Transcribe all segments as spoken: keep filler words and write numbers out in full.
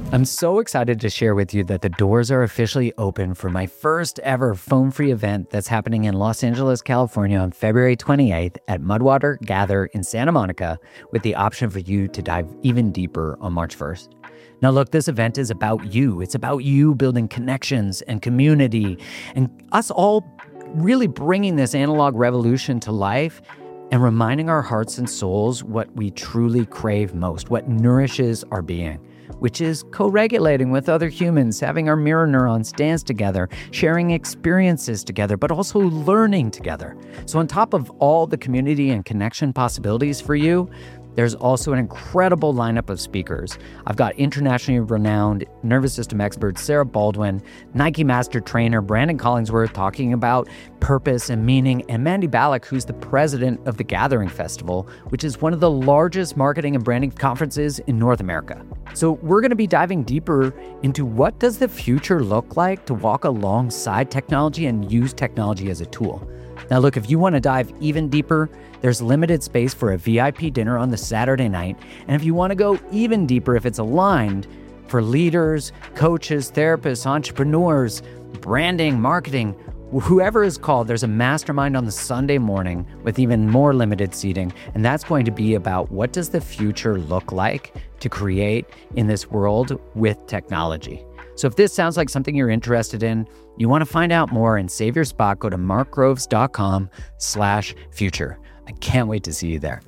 I'm so excited to share with you that the doors are officially open for my first ever phone-free event that's happening in Los Angeles, California on February twenty-eighth at Mudwater Gather in Santa Monica, with the option for you to dive even deeper on March first. Now look, this event is about you. It's about you building connections and community and us all really bringing this analog revolution to life and reminding our hearts and souls what we truly crave most, what nourishes our being, which is co-regulating with other humans, having our mirror neurons dance together, sharing experiences together, but also learning together. So on top of all the community and connection possibilities for you, there's also an incredible lineup of speakers. I've got internationally renowned nervous system expert Sarah Baldwin, Nike master trainer Brandon Collingsworth talking about purpose and meaning, and Mandy Ballack, who's the president of the Gathering Festival, which is one of the largest marketing and branding conferences in North America. So we're going to be diving deeper into what does the future look like to walk alongside technology and use technology as a tool. Now look, if you want to dive even deeper, there's limited space for a V I P dinner on the Saturday night. And if you want to go even deeper, if it's aligned for leaders, coaches, therapists, entrepreneurs, branding, marketing, whoever is called, there's a mastermind on the Sunday morning with even more limited seating. And that's going to be about what does the future look like to create in this world with technology. So if this sounds like something you're interested in, you want to find out more and save your spot, go to markgroves.com slash future. I can't wait to see you there.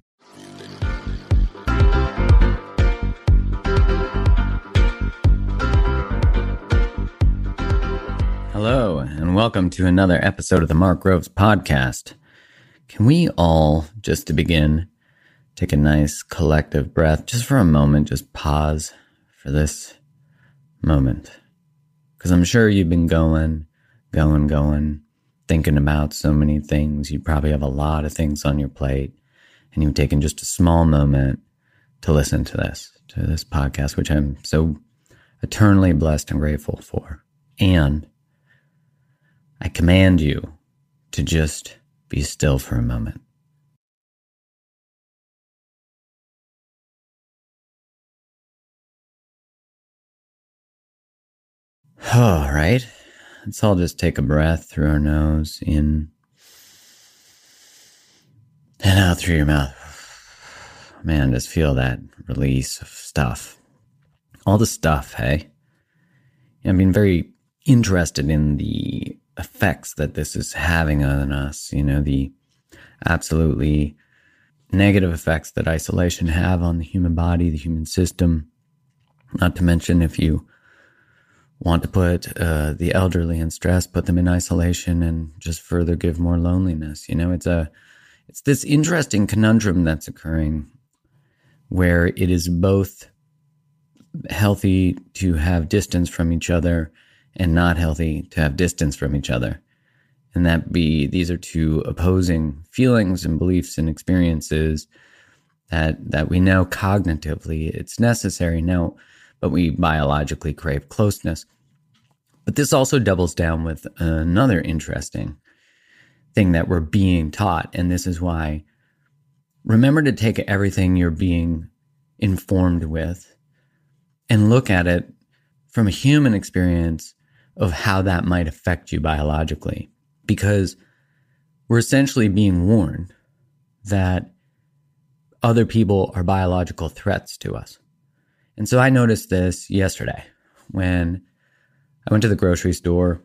Hello, and welcome to another episode of the Mark Groves podcast. Can we all, just to begin, take a nice collective breath just for a moment, just pause for this moment? Because I'm sure you've been going, going, going, thinking about so many things. You probably have a lot of things on your plate, and you've taken just a small moment to listen to this, to this podcast, which I'm so eternally blessed and grateful for. And I command you to just be still for a moment. All right. Let's all just take a breath through our nose, in and out through your mouth. Man, just feel that release of stuff. All the stuff, hey? I've been very interested in the effects that this is having on us, you know, the absolutely negative effects that isolation have on the human body, the human system. Not to mention, if you want to put uh, the elderly in stress, put them in isolation, and just further give more loneliness. You know, it's a, it's this interesting conundrum that's occurring where it is both healthy to have distance from each other and not healthy to have distance from each other. And that be, these are two opposing feelings and beliefs and experiences that, that we know cognitively it's necessary now, but we biologically crave closeness. But this also doubles down with another interesting thing that we're being taught. And this is why, remember to take everything you're being informed with and look at it from a human experience of how that might affect you biologically. Because we're essentially being warned that other people are biological threats to us. And so I noticed this yesterday when I went to the grocery store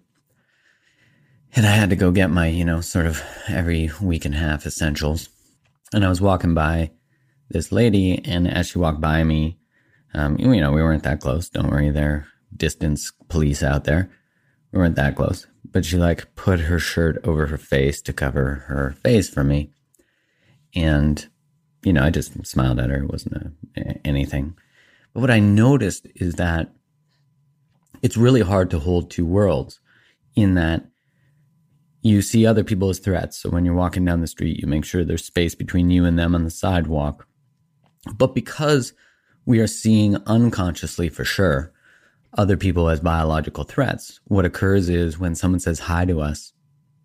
and I had to go get my, you know, sort of every week and a half essentials. And I was walking by this lady, and as she walked by me, um, you know, we weren't that close. Don't worry, there are distance police out there. We weren't that close. But she like put her shirt over her face to cover her face for me. And, you know, I just smiled at her. It wasn't a, anything. But what I noticed is that it's really hard to hold two worlds, in that you see other people as threats. So when you're walking down the street, you make sure there's space between you and them on the sidewalk. But because we are seeing unconsciously, for sure, other people as biological threats, what occurs is when someone says hi to us,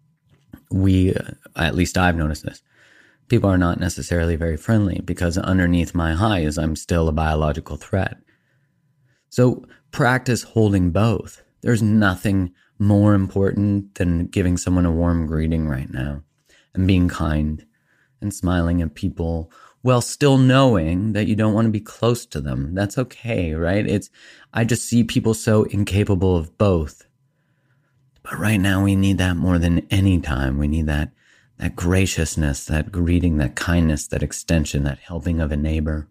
we, at least I've noticed this, people are not necessarily very friendly, because underneath my hi is I'm still a biological threat. So practice holding both. There's nothing more important than giving someone a warm greeting right now and being kind and smiling at people while still knowing that you don't want to be close to them. That's okay, right? It's, I just see people so incapable of both. But right now we need that more than any time. We need that, that graciousness, that greeting, that kindness, that extension, that helping of a neighbor.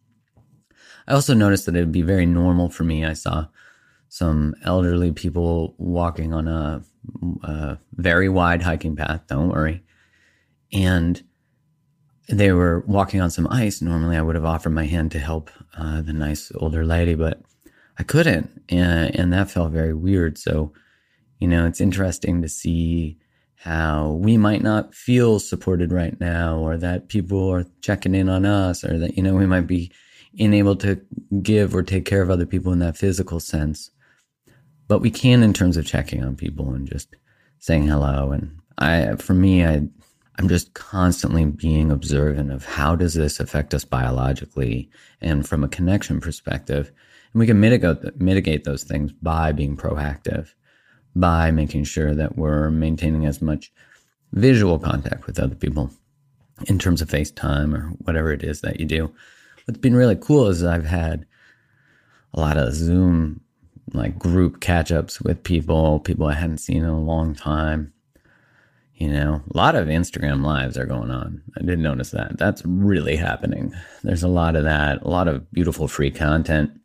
I also noticed that it would be very normal for me. I saw some elderly people walking on a, a very wide hiking path, don't worry. And they were walking on some ice. Normally I would have offered my hand to help uh, the nice older lady, but I couldn't. And, and that felt very weird. So, you know, it's interesting to see how we might not feel supported right now, or that people are checking in on us, or that, you know, we might be unable to give or take care of other people in that physical sense. But we can in terms of checking on people and just saying hello. And I, for me, I, I'm just constantly being observant of how does this affect us biologically and from a connection perspective. And we can mitigate, mitigate those things by being proactive, by making sure that we're maintaining as much visual contact with other people in terms of FaceTime or whatever it is that you do. What's been really cool is I've had a lot of Zoom, like group catch-ups with people, people I hadn't seen in a long time. You know, a lot of Instagram lives are going on. I did notice that. That's really happening. There's a lot of that, a lot of beautiful free content.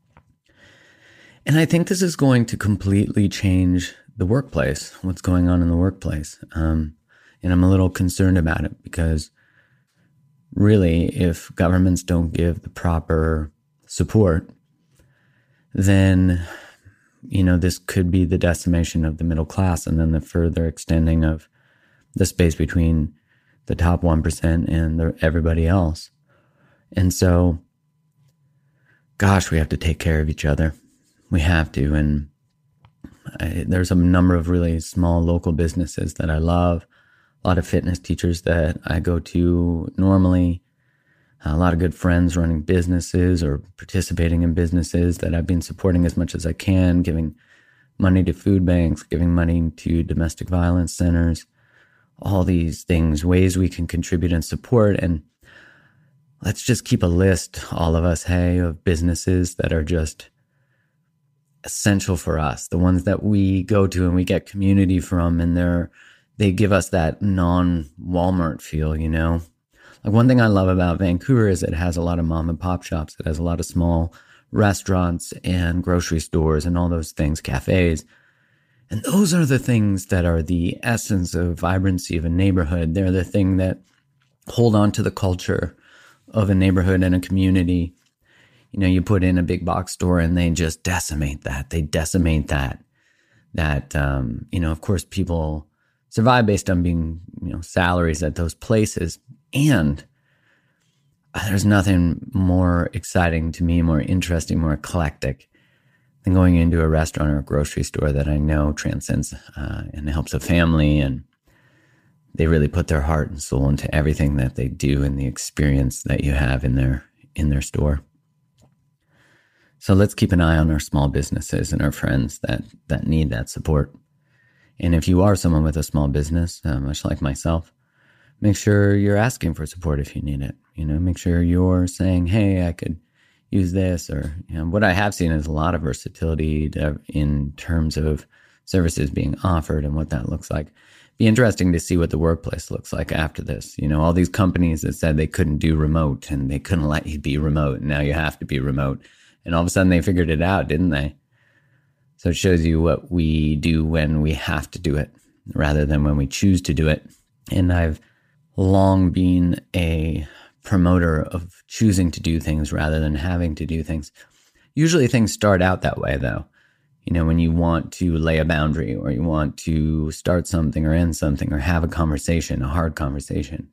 And I think this is going to completely change the workplace, what's going on in the workplace. Um, and I'm a little concerned about it because really, if governments don't give the proper support, then, you know, this could be the decimation of the middle class and then the further extending of the space between the top one percent and the, everybody else. And so, gosh, we have to take care of each other. We have to. And I, there's a number of really small local businesses that I love. A lot of fitness teachers that I go to normally, a lot of good friends running businesses or participating in businesses that I've been supporting as much as I can, giving money to food banks, giving money to domestic violence centers, all these things, ways we can contribute and support. And let's just keep a list, all of us, hey, of businesses that are just essential for us, the ones that we go to and we get community from, and they're they give us that non-Walmart feel, you know? Like one thing I love about Vancouver is it has a lot of mom and pop shops. It has a lot of small restaurants and grocery stores and all those things, cafes. And those are the things that are the essence of vibrancy of a neighborhood. They're the thing that hold on to the culture of a neighborhood and a community. You know, you put in a big box store and they just decimate that. They decimate that. That, um, you know, of course, people survive based on being, you know, salaries at those places. And there's nothing more exciting to me, more interesting, more eclectic than going into a restaurant or a grocery store that I know transcends uh, and helps a family, and they really put their heart and soul into everything that they do and the experience that you have in their in their store. So let's keep an eye on our small businesses and our friends that that need that support. And if you are someone with a small business, uh, much like myself, make sure you're asking for support if you need it. You know, make sure you're saying, hey, I could use this. Or, you know, what I have seen is a lot of versatility to, in terms of services being offered and what that looks like. Be interesting to see what the workplace looks like after this. You know, all these companies that said they couldn't do remote and they couldn't let you be remote, and now you have to be remote. And all of a sudden they figured it out, didn't they? So it shows you what we do when we have to do it rather than when we choose to do it. And I've long been a promoter of choosing to do things rather than having to do things. Usually things start out that way, though. You know, when you want to lay a boundary or you want to start something or end something or have a conversation, a hard conversation,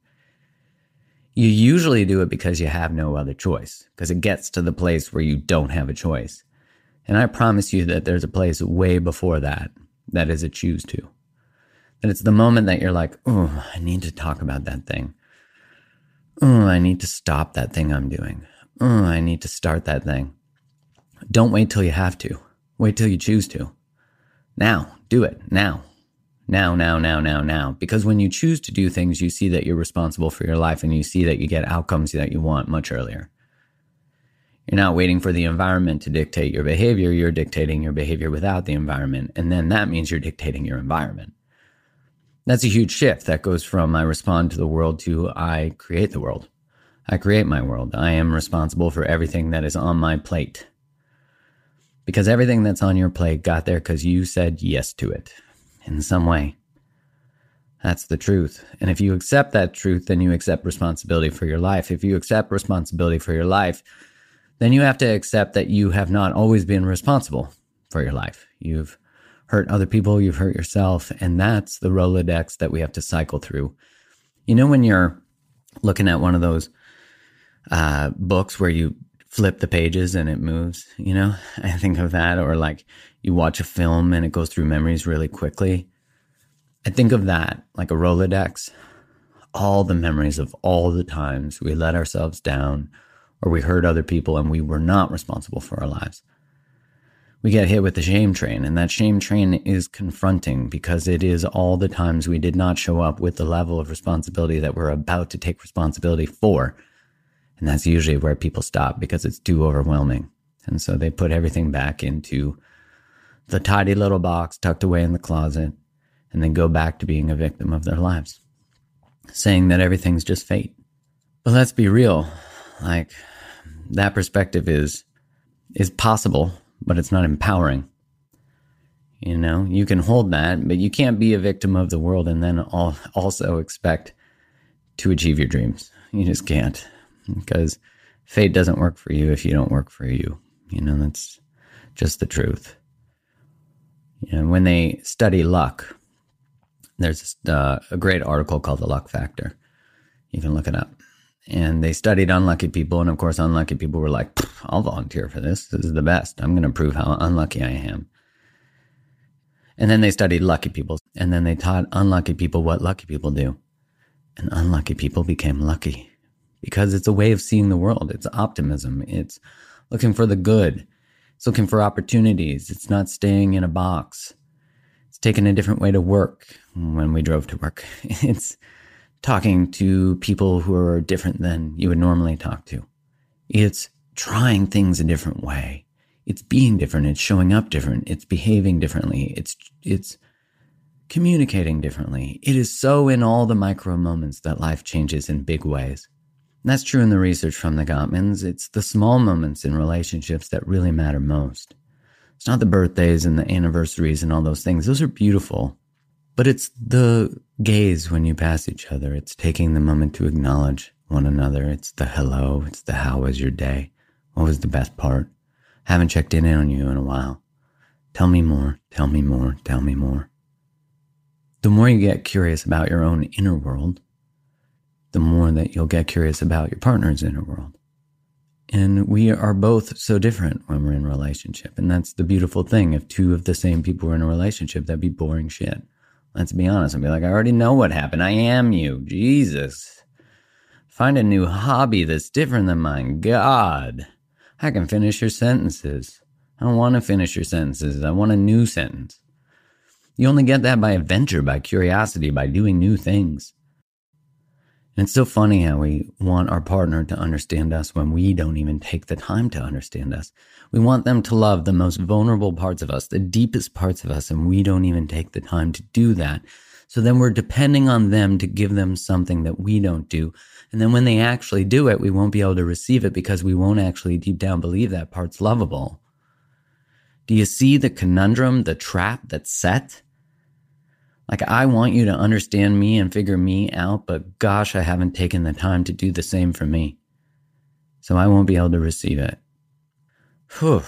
you usually do it because you have no other choice, because it gets to the place where you don't have a choice. And I promise you that there's a place way before that, that is a choose to. That it's the moment that you're like, oh, I need to talk about that thing. Oh, I need to stop that thing I'm doing. Oh, I need to start that thing. Don't wait till you have to. Wait till you choose to. Now, do it. Now. Now, now, now, now, now. Because when you choose to do things, you see that you're responsible for your life and you see that you get outcomes that you want much earlier. You're not waiting for the environment to dictate your behavior. You're dictating your behavior without the environment. And then that means you're dictating your environment. That's a huge shift. That goes from I respond to the world to I create the world. I create my world. I am responsible for everything that is on my plate. Because everything that's on your plate got there because you said yes to it in some way. That's the truth. And if you accept that truth, then you accept responsibility for your life. If you accept responsibility for your life, then you have to accept that you have not always been responsible for your life. You've hurt other people, you've hurt yourself, and that's the Rolodex that we have to cycle through. You know, when you're looking at one of those uh, books where you flip the pages and it moves, you know, I think of that. Or like you watch a film and it goes through memories really quickly. I think of that like a Rolodex, all the memories of all the times we let ourselves down or we hurt other people and we were not responsible for our lives. We get hit with the shame train, and that shame train is confronting because it is all the times we did not show up with the level of responsibility that we're about to take responsibility for. And that's usually where people stop because it's too overwhelming. And so they put everything back into the tidy little box tucked away in the closet and then go back to being a victim of their lives, saying that everything's just fate. But let's be real. Like, that perspective is is possible, but it's not empowering. You know, you can hold that, but you can't be a victim of the world and then all, also expect to achieve your dreams. You just can't. Because fate doesn't work for you if you don't work for you. You know, that's just the truth. You know, when they study luck, there's uh, a great article called The Luck Factor. You can look it up. And they studied unlucky people. And of course, unlucky people were like, I'll volunteer for this. This is the best. I'm going to prove how unlucky I am. And then they studied lucky people. And then they taught unlucky people what lucky people do. And unlucky people became lucky. Because it's a way of seeing the world. It's optimism. It's looking for the good. It's looking for opportunities. It's not staying in a box. It's taking a different way to work when we drove to work. It's talking to people who are different than you would normally talk to. It's trying things a different way. It's being different. It's showing up different. It's behaving differently. It's it's communicating differently. It is so in all the micro moments that life changes in big ways. And that's true in the research from the Gottmans. It's the small moments in relationships that really matter most. It's not the birthdays and the anniversaries and all those things. Those are beautiful. But it's the gaze when you pass each other. It's taking the moment to acknowledge one another. It's the hello. It's the how was your day? What was the best part? Haven't checked in on you in a while. Tell me more. Tell me more. Tell me more. The more you get curious about your own inner world, the more that you'll get curious about your partner's inner world. And we are both so different when we're in a relationship. And that's the beautiful thing. If two of the same people were in a relationship, that'd be boring shit. Let's be honest. I'd be like, I already know what happened. I am you. Jesus. Find a new hobby that's different than mine. God. I can finish your sentences. I don't want to finish your sentences. I want a new sentence. You only get that by adventure, by curiosity, by doing new things. And it's so funny how we want our partner to understand us when we don't even take the time to understand us. We want them to love the most vulnerable parts of us, the deepest parts of us, and we don't even take the time to do that. So then we're depending on them to give them something that we don't do. And then when they actually do it, we won't be able to receive it because we won't actually deep down believe that part's lovable. Do you see the conundrum, the trap that's set? Like, I want you to understand me and figure me out, but gosh, I haven't taken the time to do the same for me. So I won't be able to receive it. Whew.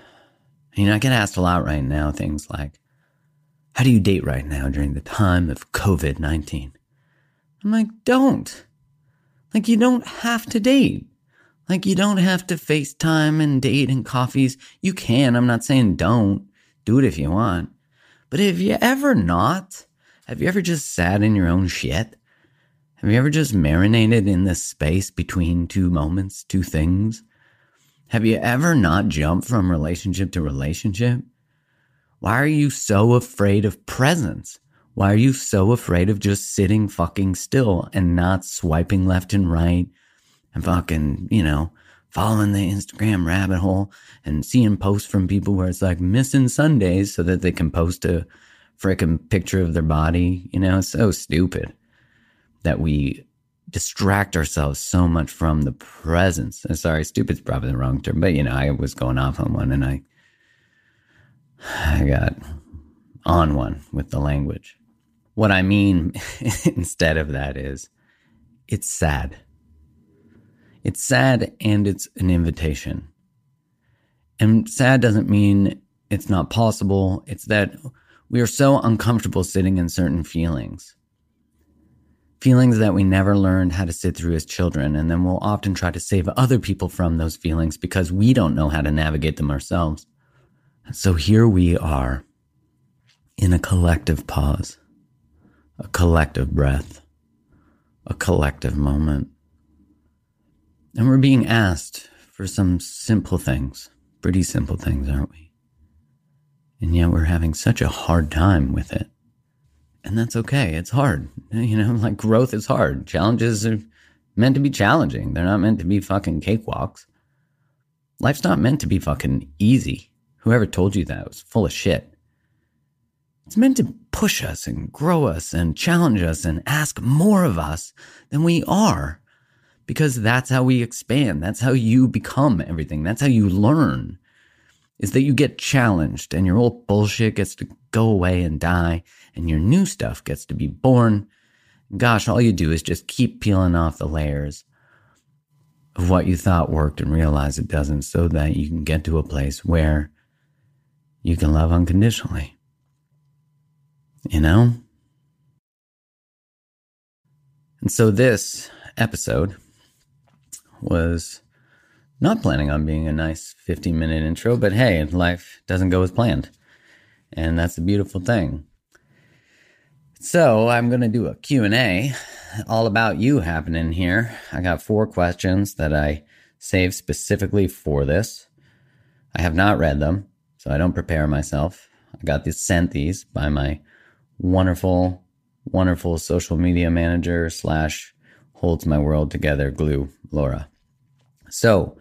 You know, I get asked a lot right now, things like, how do you date right now during the time of covid nineteen? I'm like, don't. Like, you don't have to date. Like, you don't have to FaceTime and date and coffees. You can. I'm not saying don't. Do it if you want. But have you ever not? Have you ever just sat in your own shit? Have you ever just marinated in this space between two moments, two things? Have you ever not jumped from relationship to relationship? Why are you so afraid of presence? Why are you so afraid of just sitting fucking still and not swiping left and right and fucking, you know, following the Instagram rabbit hole and seeing posts from people where it's like missing Sundays so that they can post a freaking picture of their body? You know, it's so stupid that we distract ourselves so much from the presence. And sorry, stupid's probably the wrong term, but you know, I was going off on one and I, I got on one with the language. What I mean instead of that is it's sad. It's sad and it's an invitation. And sad doesn't mean it's not possible. It's that we are so uncomfortable sitting in certain feelings. Feelings that we never learned how to sit through as children, and then we'll often try to save other people from those feelings because we don't know how to navigate them ourselves. So here we are in a collective pause, a collective breath, a collective moment. And we're being asked for some simple things, pretty simple things, aren't we? And yet we're having such a hard time with it. And that's okay. It's hard. You know, like growth is hard. Challenges are meant to be challenging. They're not meant to be fucking cakewalks. Life's not meant to be fucking easy. Whoever told you that was full of shit. It's meant to push us and grow us and challenge us and ask more of us than we are. Because that's how we expand. That's how you become everything. That's how you learn. Is that you get challenged and your old bullshit gets to go away and die and your new stuff gets to be born. Gosh, all you do is just keep peeling off the layers of what you thought worked and realize it doesn't, so that you can get to a place where you can love unconditionally. You know? And so this episode was not planning on being a nice fifteen minute intro, but hey, life doesn't go as planned. And that's a beautiful thing. So I'm going to do a Q and A all about you happening here. I got four questions that I saved specifically for this. I have not read them, so I don't prepare myself. I got these sent these by my wonderful, wonderful social media manager slash holds my world together glue, Laura. So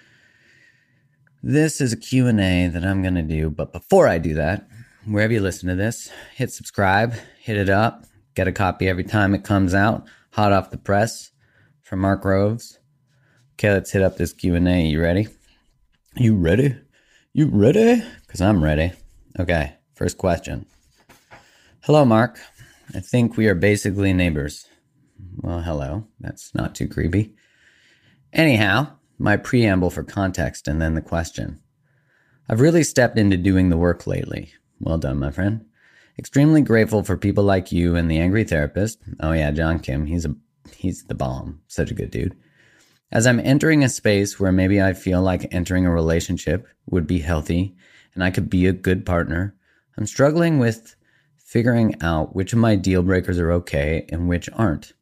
this is a Q and A that I'm going to do, but before I do that, wherever you listen to this, hit subscribe, hit it up, get a copy every time it comes out, hot off the press from Mark Groves. Okay, let's hit up this Q and A. You ready? You ready? You ready? Because I'm ready. Okay, first question. Hello, Mark. I think we are basically neighbors. Well, hello. That's not too creepy. Anyhow, my preamble for context and then the question. I've really stepped into doing the work lately. Well done, my friend. Extremely grateful for people like you and the Angry Therapist. Oh yeah, John Kim. He's a he's the bomb. Such a good dude. As I'm entering a space where maybe I feel like entering a relationship would be healthy and I could be a good partner, I'm struggling with figuring out which of my deal breakers are okay and which aren't.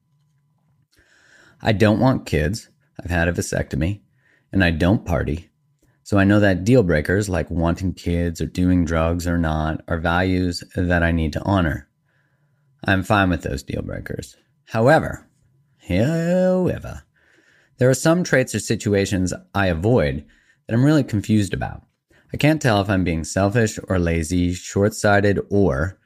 I don't want kids. I've had a vasectomy. And I don't party. So I know that deal breakers like wanting kids or doing drugs or not are values that I need to honor. I'm fine with those deal breakers. However, however, there are some traits or situations I avoid that I'm really confused about. I can't tell if I'm being selfish or lazy, short-sighted, or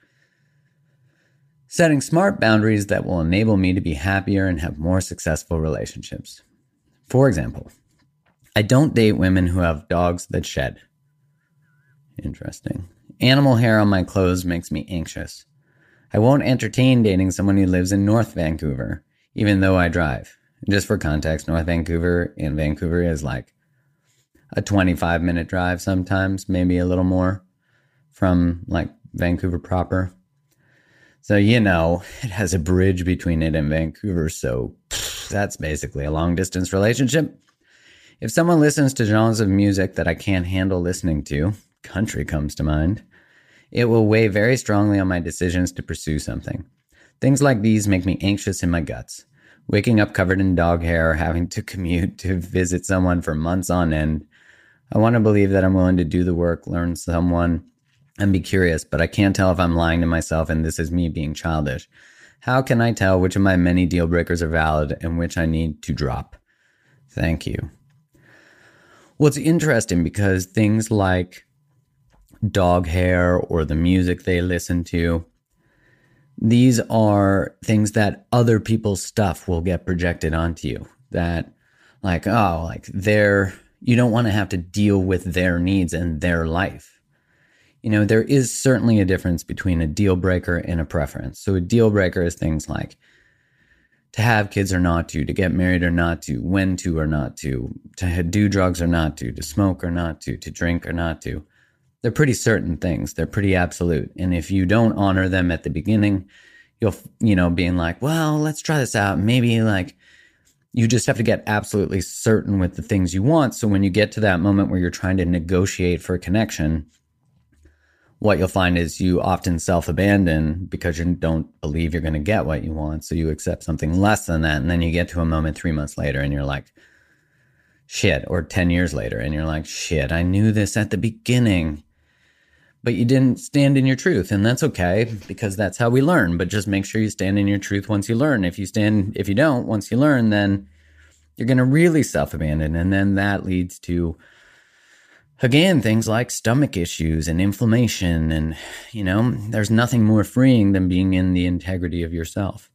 setting smart boundaries that will enable me to be happier and have more successful relationships. For example, I don't date women who have dogs that shed. Interesting. Animal hair on my clothes makes me anxious. I won't entertain dating someone who lives in North Vancouver, even though I drive. Just for context, North Vancouver and Vancouver is like a twenty-five minute drive sometimes, maybe a little more from like Vancouver proper. So, you know, it has a bridge between it and Vancouver, so pff, that's basically a long distance relationship. If someone listens to genres of music that I can't handle listening to, country comes to mind, it will weigh very strongly on my decisions to pursue something. Things like these make me anxious in my guts. Waking up covered in dog hair or having to commute to visit someone for months on end I want to believe that I'm willing to do the work, learn someone, and be curious, but I can't tell if I'm lying to myself and this is me being childish. How can I tell which of my many deal breakers are valid and which I need to drop? Thank you. Well, it's interesting because things like dog hair or the music they listen to, these are things that other people's stuff will get projected onto you. That like, oh, like they're, you don't want to have to deal with their needs and their life. You know, there is certainly a difference between a deal breaker and a preference. So a deal breaker is things like to have kids or not to, to get married or not to, when to or not to, to do drugs or not to, to smoke or not to, to drink or not to. They're pretty certain things. They're pretty absolute. And if you don't honor them at the beginning, you'll, you know, being like, well, let's try this out. Maybe like you just have to get absolutely certain with the things you want. So when you get to that moment where you're trying to negotiate for a connection, what you'll find is you often self-abandon because you don't believe you're going to get what you want. So you accept something less than that. And then you get to a moment three months later and you're like, shit, or ten years later. And you're like, shit, I knew this at the beginning, but you didn't stand in your truth. And that's okay because that's how we learn. But just make sure you stand in your truth once you learn. If you stand, if you don't, once you learn, then you're going to really self-abandon. And then that leads to, again, things like stomach issues and inflammation. And, you know, there's nothing more freeing than being in the integrity of yourself.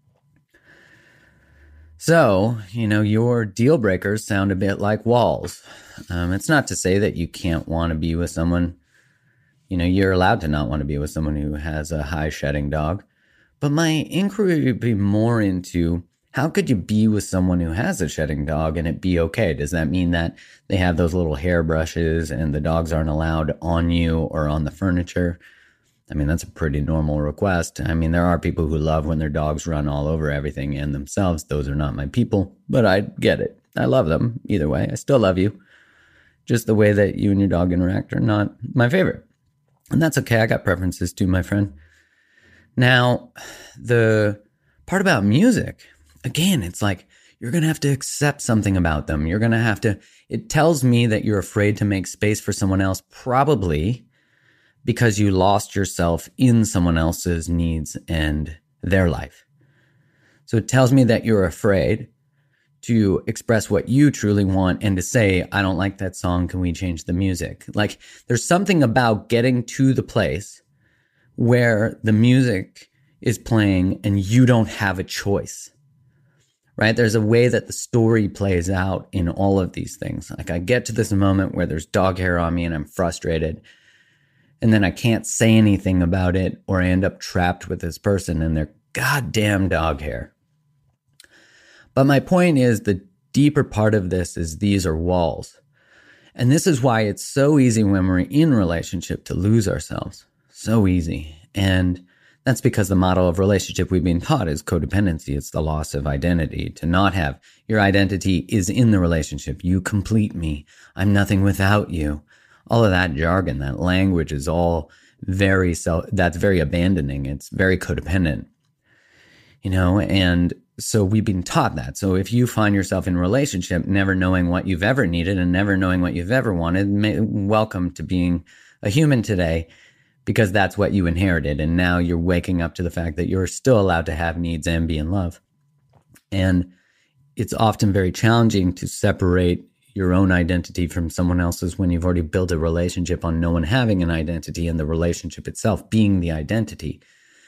So, you know, your deal breakers sound a bit like walls. Um, it's not to say that you can't want to be with someone. You know, you're allowed to not want to be with someone who has a high shedding dog. But my inquiry would be more into, how could you be with someone who has a shedding dog and it be okay? Does that mean that they have those little hair brushes and the dogs aren't allowed on you or on the furniture? I mean, that's a pretty normal request. I mean, there are people who love when their dogs run all over everything and themselves. Those are not my people, but I get it. I love them either way. I still love you. Just the way that you and your dog interact are not my favorite. And that's okay. I got preferences too, my friend. Now, the part about music, again, it's like you're going to have to accept something about them. You're going to have to, it tells me that you're afraid to make space for someone else, probably because you lost yourself in someone else's needs and their life. So it tells me that you're afraid to express what you truly want and to say, I don't like that song. Can we change the music? Like there's something about getting to the place where the music is playing and you don't have a choice. Right? There's a way that the story plays out in all of these things. Like I get to this moment where there's dog hair on me and I'm frustrated. And then I can't say anything about it, or I end up trapped with this person and their goddamn dog hair. But my point is, the deeper part of this is these are walls. And this is why it's so easy when we're in relationship to lose ourselves. So easy. And that's because the model of relationship we've been taught is codependency. It's the loss of identity. To not have your identity is in the relationship. You complete me. I'm nothing without you. All of that jargon, that language is all very self, that's very abandoning. It's very codependent, you know, and so we've been taught that. So if you find yourself in a relationship never knowing what you've ever needed and never knowing what you've ever wanted, may, welcome to being a human today, because that's what you inherited. And now you're waking up to the fact that you're still allowed to have needs and be in love. And it's often very challenging to separate your own identity from someone else's when you've already built a relationship on no one having an identity and the relationship itself being the identity.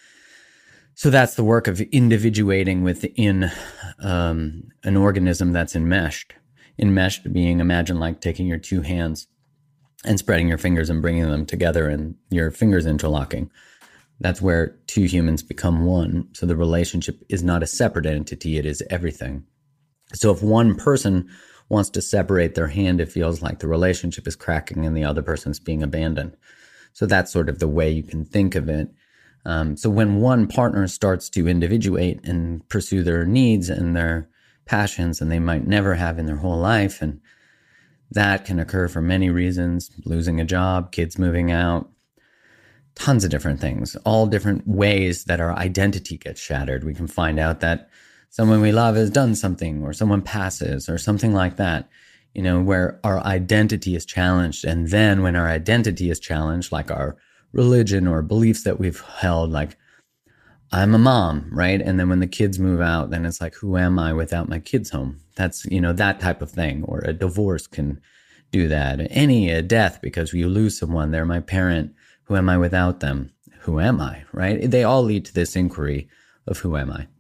So that's the work of individuating within um, an organism that's enmeshed. Enmeshed being, imagine like taking your two hands and spreading your fingers and bringing them together and your fingers interlocking. That's where two humans become one. So the relationship is not a separate entity, it is everything. So if one person wants to separate their hand, it feels like the relationship is cracking and the other person's being abandoned. So that's sort of the way you can think of it. Um, so when one partner starts to individuate and pursue their needs and their passions, and they might never have in their whole life, and that can occur for many reasons: losing a job, kids moving out, tons of different things, all different ways that our identity gets shattered. We can find out that someone we love has done something, or someone passes, or something like that. you know, where our identity is challenged. And then when our identity is challenged, like our religion or beliefs that we've held, like I'm a mom, right? And then when the kids move out, then it's like, who am I without my kids home? That's, you know, that type of thing. Or a divorce can do that. Any a death because you lose someone, they're my parent. Who am I without them? Who am I, right? They all lead to this inquiry of who am I?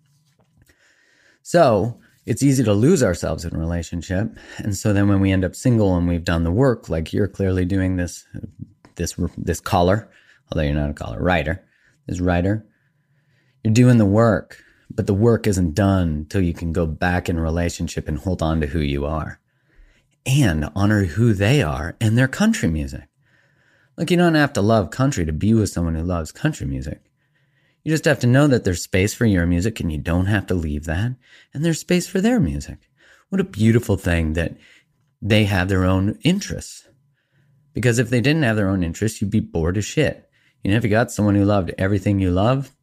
So it's easy to lose ourselves in a relationship. And so then when we end up single and we've done the work, like you're clearly doing this, this, this caller, although you're not a caller, writer, this writer, you're doing the work, but the work isn't done till you can go back in a relationship and hold on to who you are and honor who they are and their country music. Like, you don't have to love country to be with someone who loves country music. You just have to know that there's space for your music and you don't have to leave that. And there's space for their music. What a beautiful thing that they have their own interests. Because if they didn't have their own interests, you'd be bored as shit. You know, if you got someone who loved everything you love,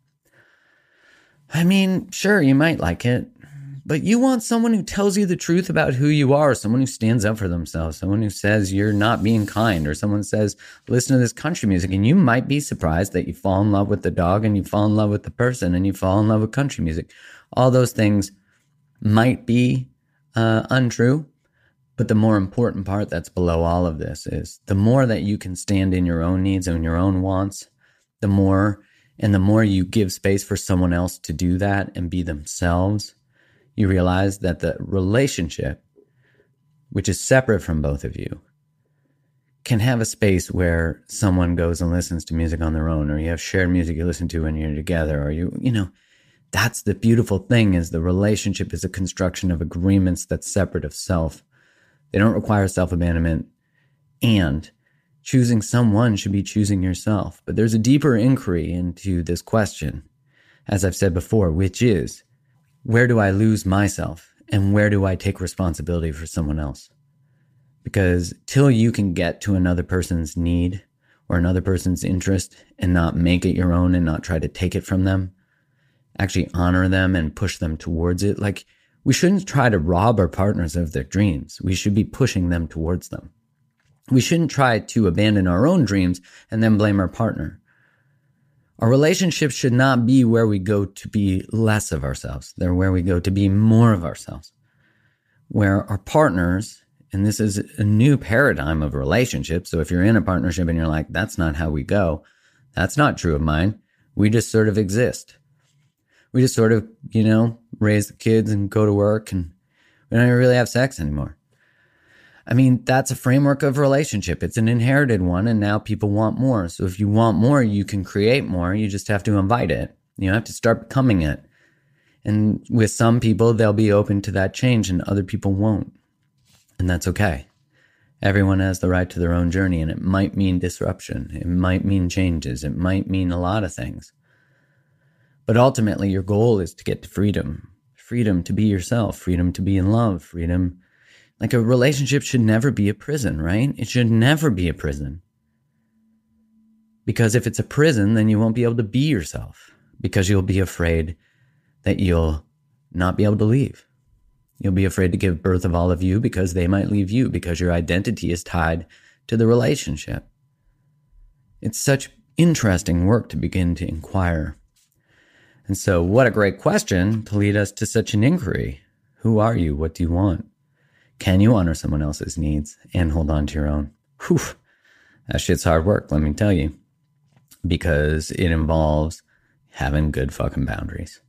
I mean, sure, you might like it, but you want someone who tells you the truth about who you are, someone who stands up for themselves, someone who says you're not being kind, or someone says, listen to this country music, and you might be surprised that you fall in love with the dog and you fall in love with the person and you fall in love with country music. All those things might be uh, untrue, but the more important part that's below all of this is the more that you can stand in your own needs and your own wants, the more and the more you give space for someone else to do that and be themselves, you realize that the relationship, which is separate from both of you, can have a space where someone goes and listens to music on their own, or you have shared music you listen to when you're together, or you, you know, that's the beautiful thing is the relationship is a construction of agreements that's separate of self. They don't require self-abandonment, and choosing someone should be choosing yourself. But there's a deeper inquiry into this question, as I've said before, which is, where do I lose myself and where do I take responsibility for someone else? Because till you can get to another person's need or another person's interest and not make it your own and not try to take it from them, actually honor them and push them towards it. Like, we shouldn't try to rob our partners of their dreams. We should be pushing them towards them. We shouldn't try to abandon our own dreams and then blame our partner. Our relationships should not be where we go to be less of ourselves. They're where we go to be more of ourselves. Where our partners, and this is a new paradigm of relationships. So if you're in a partnership and you're like, that's not how we go, that's not true of mine. We just sort of exist. We just sort of, you know, raise the kids and go to work, and we don't even really have sex anymore. I mean, that's a framework of relationship. It's an inherited one, and now people want more. So if you want more, you can create more. You just have to invite it. You have to start becoming it. And with some people, they'll be open to that change, and other people won't. And that's okay. Everyone has the right to their own journey, and it might mean disruption. It might mean changes. It might mean a lot of things. But ultimately, your goal is to get to freedom. Freedom to be yourself. Freedom to be in love. Freedom. Like, a relationship should never be a prison, right? It should never be a prison. Because if it's a prison, then you won't be able to be yourself. Because you'll be afraid that you'll not be able to leave. You'll be afraid to give birth of all of you because they might leave you, because your identity is tied to the relationship. It's such interesting work to begin to inquire. And so what a great question to lead us to such an inquiry. Who are you? What do you want? Can you honor someone else's needs and hold on to your own? Whew, that shit's hard work, let me tell you. Because it involves having good fucking boundaries.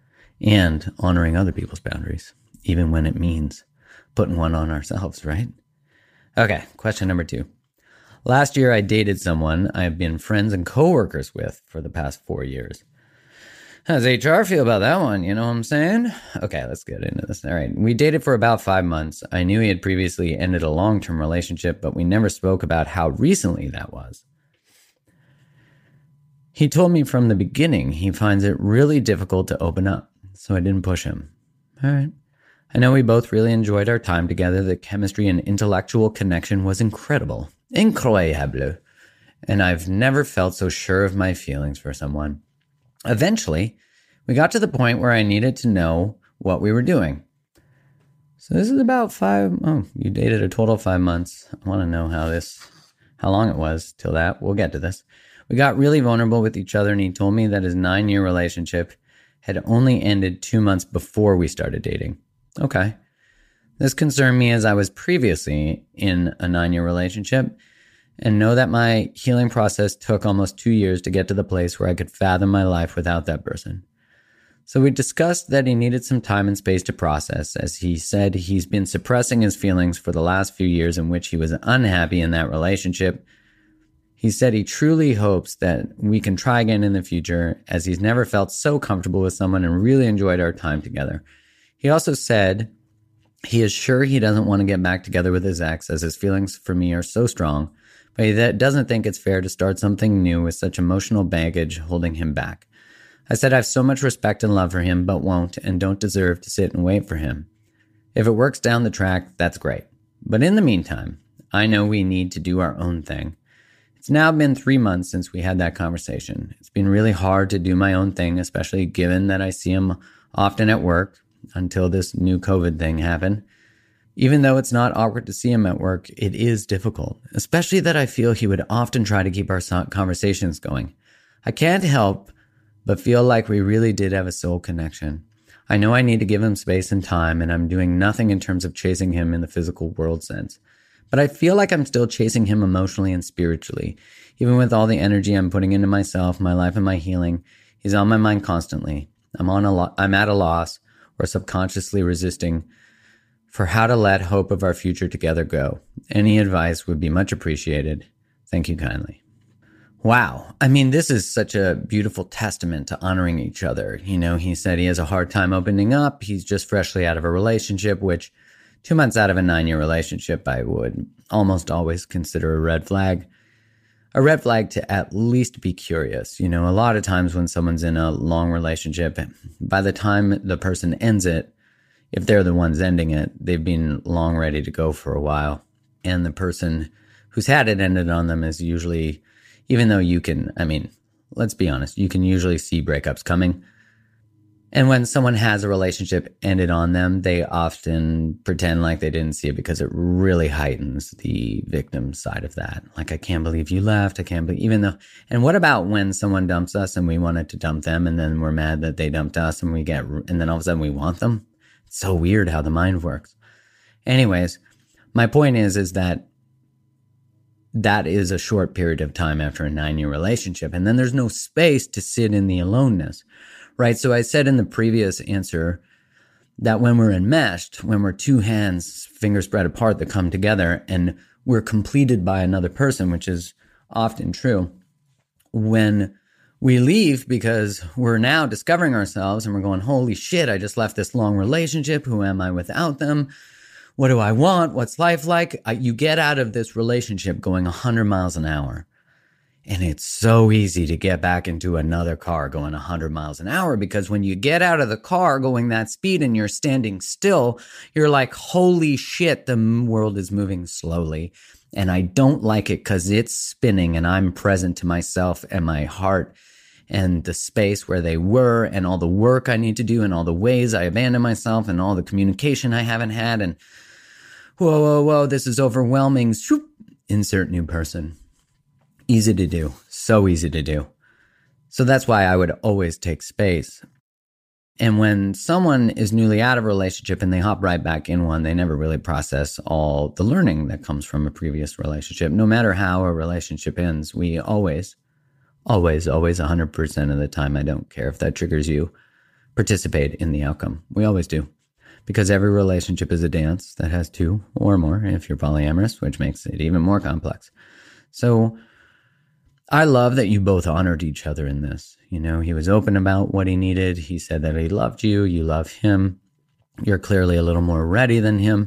And honoring other people's boundaries. Even when it means putting one on ourselves, right? Okay, question number two. Last year, I dated someone I've been friends and coworkers with for the past four years. How does H R feel about that one? You know what I'm saying? Okay, let's get into this. All right. We dated for about five months. I knew he had previously ended a long-term relationship, but we never spoke about how recently that was. He told me from the beginning he finds it really difficult to open up, so I didn't push him. All right. I know we both really enjoyed our time together. The chemistry and intellectual connection was incredible. Incroyable. And I've never felt so sure of my feelings for someone. Eventually, we got to the point where I needed to know what we were doing. So this is about five, oh, you dated a total of five months. I want to know how this, how long it was till that. We'll get to this. We got really vulnerable with each other, and he told me that his nine-year relationship had only ended two months before we started dating. Okay. This concerned me as I was previously in a nine-year relationship, and know that my healing process took almost two years to get to the place where I could fathom my life without that person. So we discussed that he needed some time and space to process, as he said he's been suppressing his feelings for the last few years in which he was unhappy in that relationship. He said he truly hopes that we can try again in the future, as he's never felt so comfortable with someone and really enjoyed our time together. He also said he is sure he doesn't want to get back together with his ex, as his feelings for me are so strong, but he doesn't think it's fair to start something new with such emotional baggage holding him back. I said I have so much respect and love for him, but won't and don't deserve to sit and wait for him. If it works down the track, that's great. But in the meantime, I know we need to do our own thing. It's now been three months since we had that conversation. It's been really hard to do my own thing, especially given that I see him often at work until this new COVID thing happened. Even though it's not awkward to see him at work, it is difficult, especially that I feel he would often try to keep our conversations going. I can't help but feel like we really did have a soul connection. I know I need to give him space and time, and I'm doing nothing in terms of chasing him in the physical world sense. But I feel like I'm still chasing him emotionally and spiritually. Even with all the energy I'm putting into myself, my life, and my healing, he's on my mind constantly. I'm on a lo- I'm at a loss, or subconsciously resisting, for how to let hope of our future together go. Any advice would be much appreciated. Thank you kindly. Wow. I mean, this is such a beautiful testament to honoring each other. You know, he said he has a hard time opening up. He's just freshly out of a relationship, which two months out of a nine-year relationship, I would almost always consider a red flag. A red flag to at least be curious. You know, a lot of times when someone's in a long relationship, by the time the person ends it, if they're the ones ending it, they've been long ready to go for a while. And the person who's had it ended on them is usually, even though you can, I mean, let's be honest, you can usually see breakups coming. And when someone has a relationship ended on them, they often pretend like they didn't see it because it really heightens the victim side of that. Like, I can't believe you left. I can't believe, even though, and what about when someone dumps us and we wanted to dump them, and then we're mad that they dumped us and we get, and then all of a sudden we want them? It's so weird how the mind works. Anyways, my point is, is that that is a short period of time after a nine-year relationship. And then there's no space to sit in the aloneness, right? So I said in the previous answer that when we're enmeshed, when we're two hands, fingers spread apart that come together, and we're completed by another person, which is often true, when we leave because we're now discovering ourselves and we're going, holy shit, I just left this long relationship. Who am I without them? What do I want? What's life like? I, you get out of this relationship going one hundred miles an hour. And it's so easy to get back into another car going one hundred miles an hour, because when you get out of the car going that speed and you're standing still, you're like, holy shit, the world is moving slowly. And I don't like it because it's spinning and I'm present to myself and my heart and the space where they were and all the work I need to do and all the ways I abandon myself and all the communication I haven't had. And whoa, whoa, whoa, this is overwhelming. Shoop, insert new person. Easy to do. So easy to do. So that's why I would always take space. And when someone is newly out of a relationship and they hop right back in one, they never really process all the learning that comes from a previous relationship. No matter how a relationship ends, we always, always, always one hundred percent of the time, I don't care if that triggers you, participate in the outcome. We always do. Because every relationship is a dance that has two or more if you're polyamorous, which makes it even more complex. So I love that you both honored each other in this. You know, he was open about what he needed. He said that he loved you. You love him. You're clearly a little more ready than him.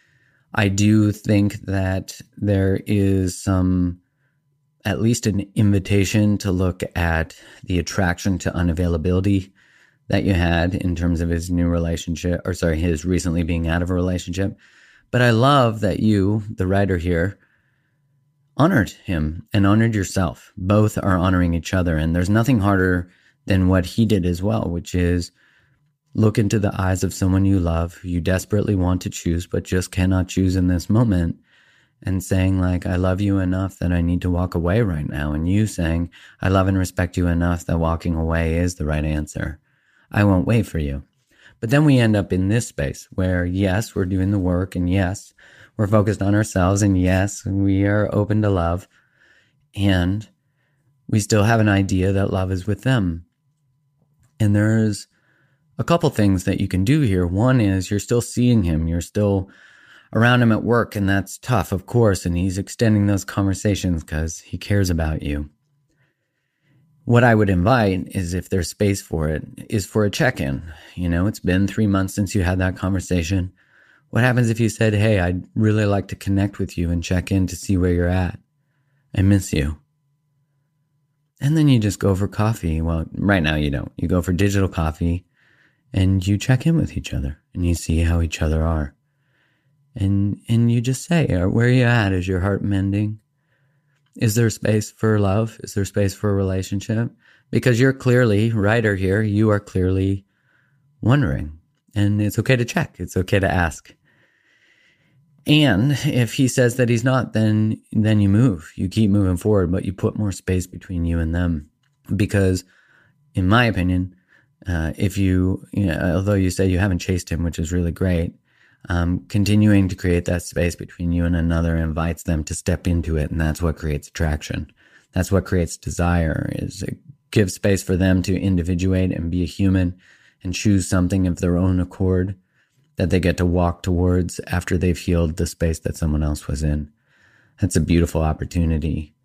I do think that there is some, at least an invitation to look at the attraction to unavailability that you had in terms of his new relationship, or sorry, his recently being out of a relationship. But I love that you, the writer here, honored him and honored yourself. Both are honoring each other. And there's nothing harder than what he did as well, which is look into the eyes of someone you love, who you desperately want to choose, but just cannot choose in this moment, and saying like, I love you enough that I need to walk away right now. And you saying, I love and respect you enough that walking away is the right answer. I won't wait for you. But then we end up in this space where, yes, we're doing the work, and yes, we're focused on ourselves, and yes, we are open to love, and we still have an idea that love is with them. And there's a couple things that you can do here. One is you're still seeing him. You're still around him at work, and that's tough, of course, and he's extending those conversations because he cares about you. What I would invite is, if there's space for it, is for a check-in. You know, it's been three months since you had that conversation. What happens if you said, hey, I'd really like to connect with you and check in to see where you're at? I miss you. And then you just go for coffee. Well, right now you don't. You go for digital coffee and you check in with each other and you see how each other are. And and you just say, where are you at? Is your heart mending? Is there space for love? Is there space for a relationship? Because you're clearly, writer here, you are clearly wondering. And it's okay to check. It's okay to ask. And if he says that he's not, then then you move. You keep moving forward, but you put more space between you and them. Because, in my opinion, uh, if you, you know, although you say you haven't chased him, which is really great, um, continuing to create that space between you and another invites them to step into it, and that's what creates attraction. That's what creates desire. Is it gives space for them to individuate and be a human and choose something of their own accord that they get to walk towards after they've healed the space that someone else was in. That's a beautiful opportunity.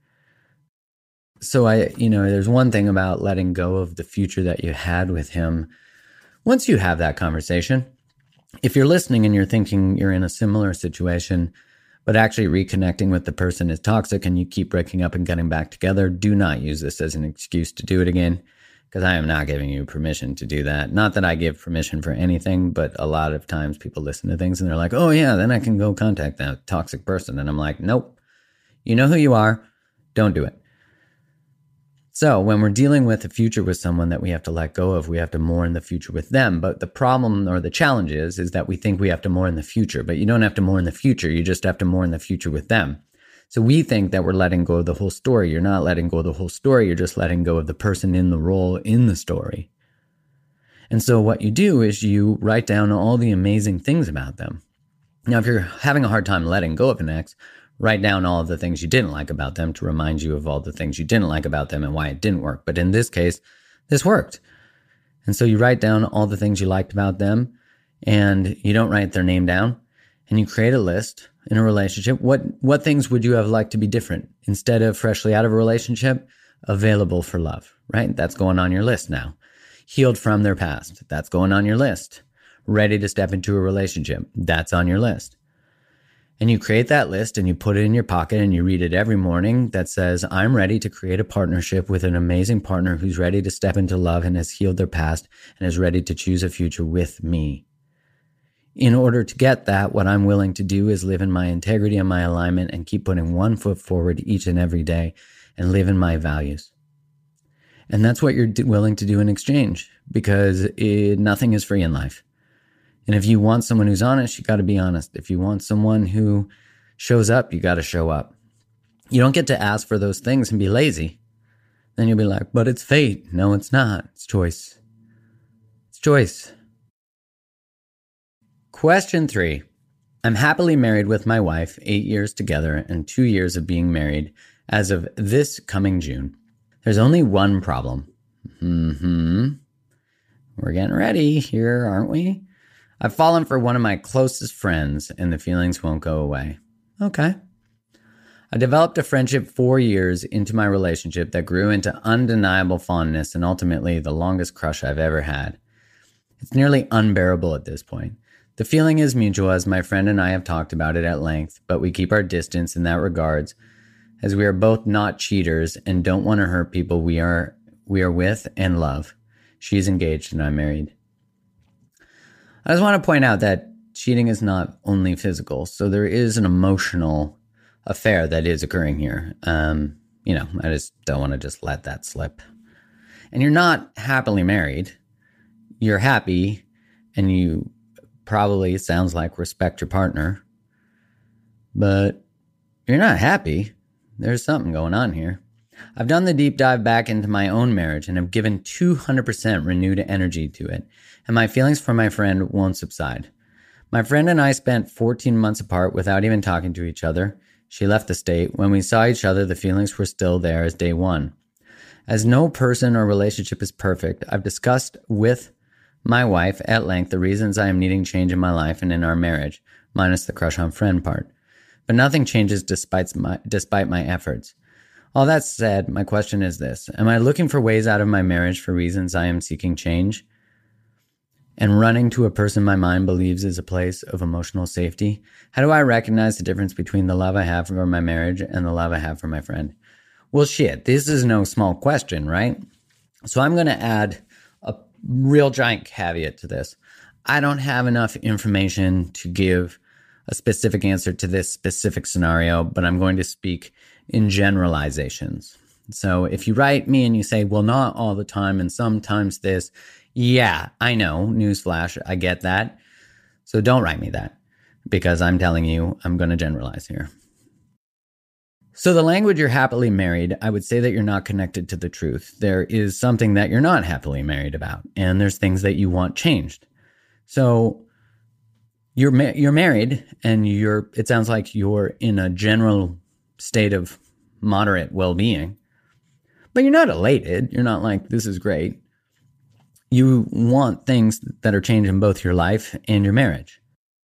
So I, you know, there's one thing about letting go of the future that you had with him. Once you have that conversation, if you're listening and you're thinking you're in a similar situation, but actually reconnecting with the person is toxic and you keep breaking up and getting back together, do not use this as an excuse to do it again. Because I am not giving you permission to do that. Not that I give permission for anything, but a lot of times people listen to things and they're like, oh yeah, then I can go contact that toxic person. And I'm like, nope, you know who you are. Don't do it. So when we're dealing with the future with someone that we have to let go of, we have to mourn the future with them. But the problem or the challenge is, is that we think we have to mourn the future, but you don't have to mourn the future. You just have to mourn the future with them. So we think that we're letting go of the whole story. You're not letting go of the whole story. You're just letting go of the person in the role in the story. And so what you do is you write down all the amazing things about them. Now, if you're having a hard time letting go of an ex, write down all of the things you didn't like about them to remind you of all the things you didn't like about them and why it didn't work. But in this case, this worked. And so you write down all the things you liked about them, and you don't write their name down, and you create a list in a relationship. What what things would you have liked to be different? Instead of freshly out of a relationship, available for love, right? That's going on your list now. Healed from their past. That's going on your list. Ready to step into a relationship. That's on your list. And you create that list and you put it in your pocket and you read it every morning that says, I'm ready to create a partnership with an amazing partner who's ready to step into love and has healed their past and is ready to choose a future with me. In order to get that, what I'm willing to do is live in my integrity and my alignment and keep putting one foot forward each and every day and live in my values. And that's what you're willing to do in exchange, because it, nothing is free in life. And if you want someone who's honest, you got to be honest. If you want someone who shows up, you got to show up. You don't get to ask for those things and be lazy. Then you'll be like, but it's fate. No, it's not. It's choice. It's choice. Question three. I'm happily married with my wife, eight years together and two years of being married as of this coming June. There's only one problem. Mm-hmm. We're getting ready here, aren't we? I've fallen for one of my closest friends and the feelings won't go away. Okay. I developed a friendship four years into my relationship that grew into undeniable fondness and ultimately the longest crush I've ever had. It's nearly unbearable at this point. The feeling is mutual, as my friend and I have talked about it at length, but we keep our distance in that regards, as we are both not cheaters and don't want to hurt people we are we are with and love. She's engaged and I'm married. I just want to point out that cheating is not only physical, so there is an emotional affair that is occurring here. Um, you know, I just don't want to just let that slip. And you're not happily married. You're happy and you probably, it sounds like, respect your partner, but you're not happy. There's something going on here. I've done the deep dive back into my own marriage and have given two hundred percent renewed energy to it, and my feelings for my friend won't subside. My friend and I spent fourteen months apart without even talking to each other. She left the state. When we saw each other, the feelings were still there as day one. As no person or relationship is perfect, I've discussed with my wife at length the reasons I am needing change in my life and in our marriage, minus the crush on friend part. But nothing changes despite my, despite my efforts. All that said, my question is this. Am I looking for ways out of my marriage for reasons I am seeking change? And running to a person my mind believes is a place of emotional safety? How do I recognize the difference between the love I have for my marriage and the love I have for my friend? Well, shit, this is no small question, right? So I'm going to add a real giant caveat to this. I don't have enough information to give a specific answer to this specific scenario, but I'm going to speak in generalizations. So if you write me and you say, well, not all the time and sometimes this, yeah, I know, newsflash, I get that. So don't write me that, because I'm telling you, I'm going to generalize here. So the language "you're happily married," I would say that you're not connected to the truth. There is something that you're not happily married about, and there's things that you want changed. So you're ma- you're married, and you're. It sounds like you're in a general state of moderate well-being, but you're not elated. You're not like, this is great. You want things that are changing both your life and your marriage.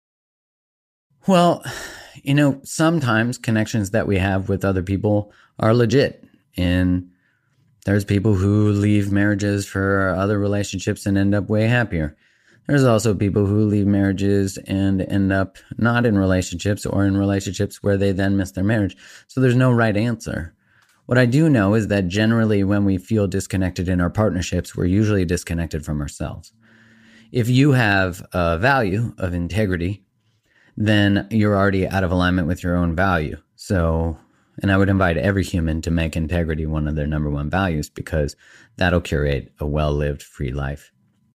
Well, you know, sometimes connections that we have with other people are legit. And there's people who leave marriages for other relationships and end up way happier. There's also people who leave marriages and end up not in relationships, or in relationships where they then miss their marriage. So there's no right answer. What I do know is that generally when we feel disconnected in our partnerships, we're usually disconnected from ourselves. If you have a value of integrity, then you're already out of alignment with your own value. So, and I would invite every human to make integrity one of their number one values, because that'll curate a well-lived, free life.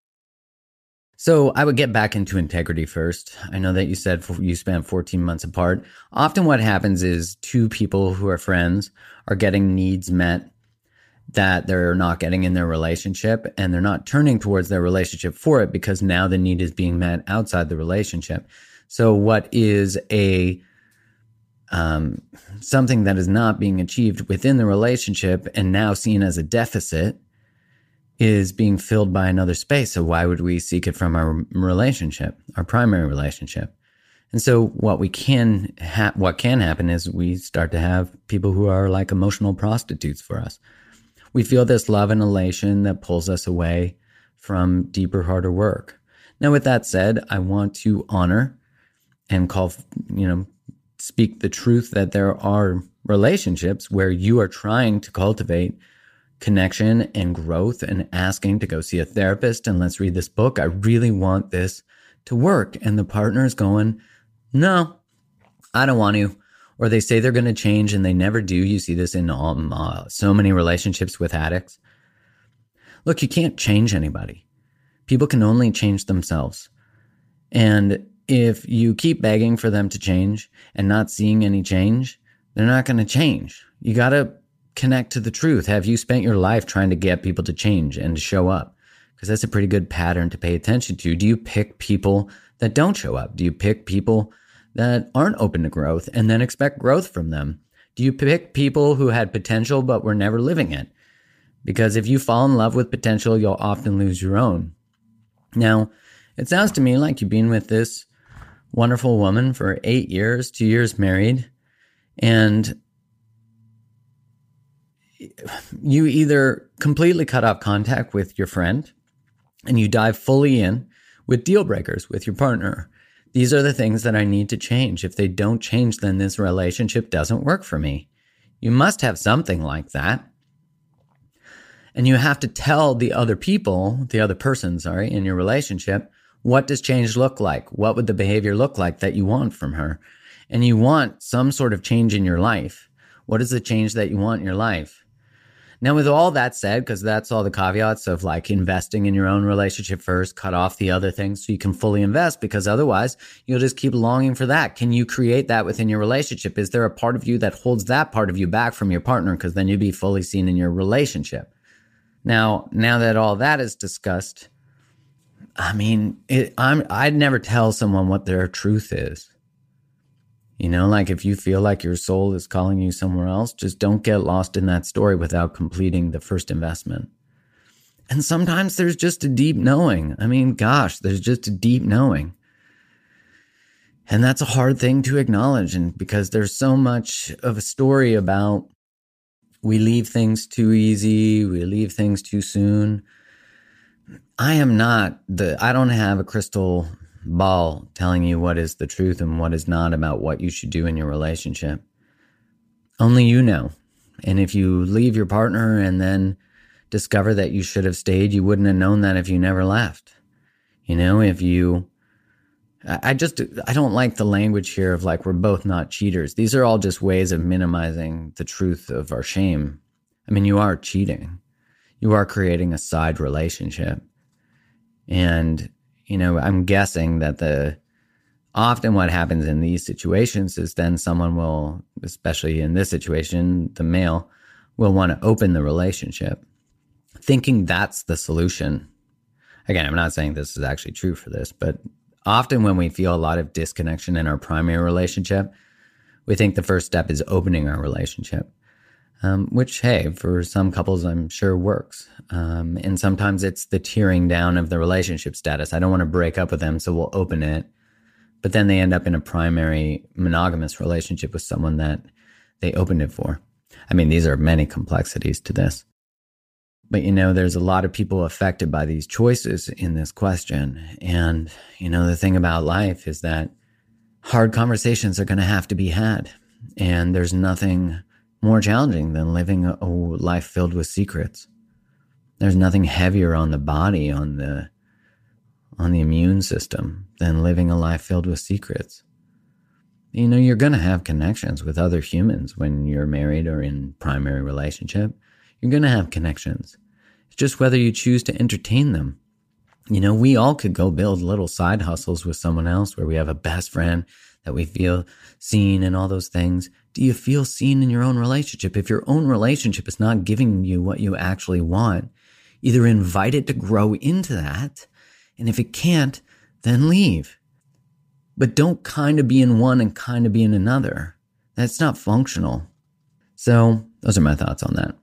So I would get back into integrity first. I know that you said you spent fourteen months apart. Often what happens is two people who are friends are getting needs met that they're not getting in their relationship, and they're not turning towards their relationship for it because now the need is being met outside the relationship. So what is a um, something that is not being achieved within the relationship and now seen as a deficit is being filled by another space. So why would we seek it from our relationship, our primary relationship? And so what we can ha- what can happen is we start to have people who are like emotional prostitutes for us. We feel this love and elation that pulls us away from deeper, harder work. Now, with that said, I want to honor and call, you know, speak the truth that there are relationships where you are trying to cultivate connection and growth and asking to go see a therapist and let's read this book. I really want this to work. And the partner is going, no, I don't want to. Or they say they're going to change and they never do. You see this in um, uh, so many relationships with addicts. Look, you can't change anybody. People can only change themselves. And if you keep begging for them to change and not seeing any change, they're not going to change. You got to connect to the truth. Have you spent your life trying to get people to change and to show up? Because that's a pretty good pattern to pay attention to. Do you pick people that don't show up? Do you pick people that aren't open to growth and then expect growth from them? Do you pick people who had potential but were never living it? Because if you fall in love with potential, you'll often lose your own. Now, it sounds to me like you've been with this wonderful woman for eight years, two years married, and you either completely cut off contact with your friend and you dive fully in with deal breakers with your partner. These are the things that I need to change. If they don't change, then this relationship doesn't work for me. You must have something like that. And you have to tell the other people, the other person, sorry, in your relationship, what does change look like? What would the behavior look like that you want from her? And you want some sort of change in your life. What is the change that you want in your life? Now, with all that said, because that's all the caveats of like investing in your own relationship first, cut off the other things so you can fully invest, because otherwise you'll just keep longing for that. Can you create that within your relationship? Is there a part of you that holds that part of you back from your partner? Because then you'd be fully seen in your relationship. Now, now that all that is discussed, I mean, it, I'm, I'd never tell someone what their truth is. You know, like if you feel like your soul is calling you somewhere else, just don't get lost in that story without completing the first investment. And sometimes there's just a deep knowing. I mean, gosh, there's just a deep knowing. And that's a hard thing to acknowledge. And because there's so much of a story about we leave things too easy, we leave things too soon. I am not the, I don't have a crystal ball telling you what is the truth and what is not about what you should do in your relationship. Only you know. And if you leave your partner and then discover that you should have stayed, you wouldn't have known that if you never left. You know, if you, I just, I don't like the language here of like, we're both not cheaters. These are all just ways of minimizing the truth of our shame. I mean, you are cheating. You are creating a side relationship. And you know, I'm guessing that the often what happens in these situations is then someone will, especially in this situation, the male will want to open the relationship, thinking that's the solution. Again, I'm not saying this is actually true for this, but often when we feel a lot of disconnection in our primary relationship, we think the first step is opening our relationship. Um, which, hey, for some couples, I'm sure works. Um, and sometimes it's the tearing down of the relationship status. I don't want to break up with them, so we'll open it. But then they end up in a primary monogamous relationship with someone that they opened it for. I mean, these are many complexities to this. But, you know, there's a lot of people affected by these choices in this question. And, you know, the thing about life is that hard conversations are going to have to be had. And there's nothing more challenging than living a, a life filled with secrets. There's nothing heavier on the body, on the on the immune system, than living a life filled with secrets. You know, you're going to have connections with other humans when you're married or in primary relationship. You're going to have connections. It's just whether you choose to entertain them. You know, we all could go build little side hustles with someone else where we have a best friend that we feel seen and all those things. Do you feel seen in your own relationship? If your own relationship is not giving you what you actually want, either invite it to grow into that. And if it can't, then leave. But don't kind of be in one and kind of be in another. That's not functional. So those are my thoughts on that.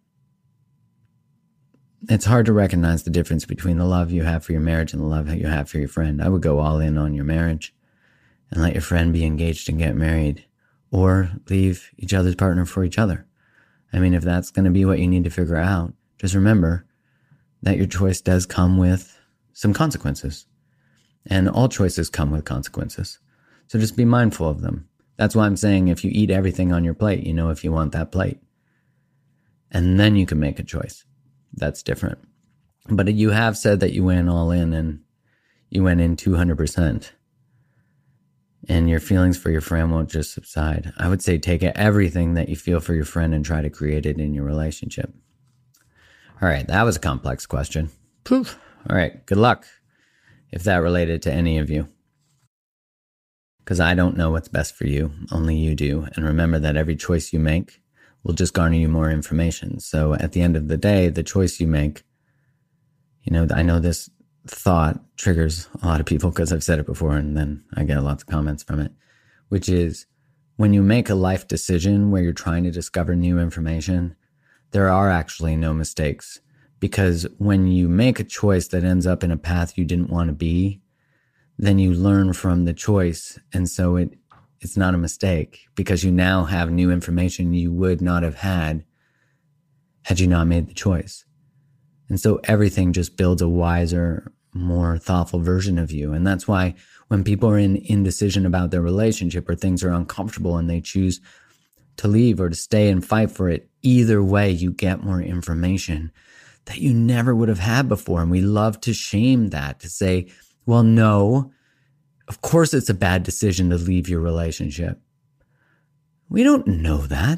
It's hard to recognize the difference between the love you have for your marriage and the love that you have for your friend. I would go all in on your marriage and let your friend be engaged and get married, or leave each other's partner for each other. I mean, if that's going to be what you need to figure out, just remember that your choice does come with some consequences. And all choices come with consequences. So just be mindful of them. That's why I'm saying if you eat everything on your plate, you know if you want that plate. And then you can make a choice. That's different. But you have said that you went all in and you went in two hundred percent. And your feelings for your friend won't just subside. I would say take everything that you feel for your friend and try to create it in your relationship. All right, that was a complex question. Poof. All right, good luck if that related to any of you. Because I don't know what's best for you, only you do. And remember that every choice you make will just garner you more information. So at the end of the day, the choice you make, you know, I know this thought triggers a lot of people because I've said it before and then I get lots of comments from it, which is when you make a life decision where you're trying to discover new information, there are actually no mistakes. Because when you make a choice that ends up in a path you didn't want to be, then you learn from the choice. And so it it's not a mistake because you now have new information you would not have had had you not made the choice. And so everything just builds a wiser, more thoughtful version of you. And that's why when people are in indecision about their relationship or things are uncomfortable and they choose to leave or to stay and fight for it, either way, you get more information that you never would have had before. And we love to shame that, to say, well, no, of course it's a bad decision to leave your relationship. We don't know that.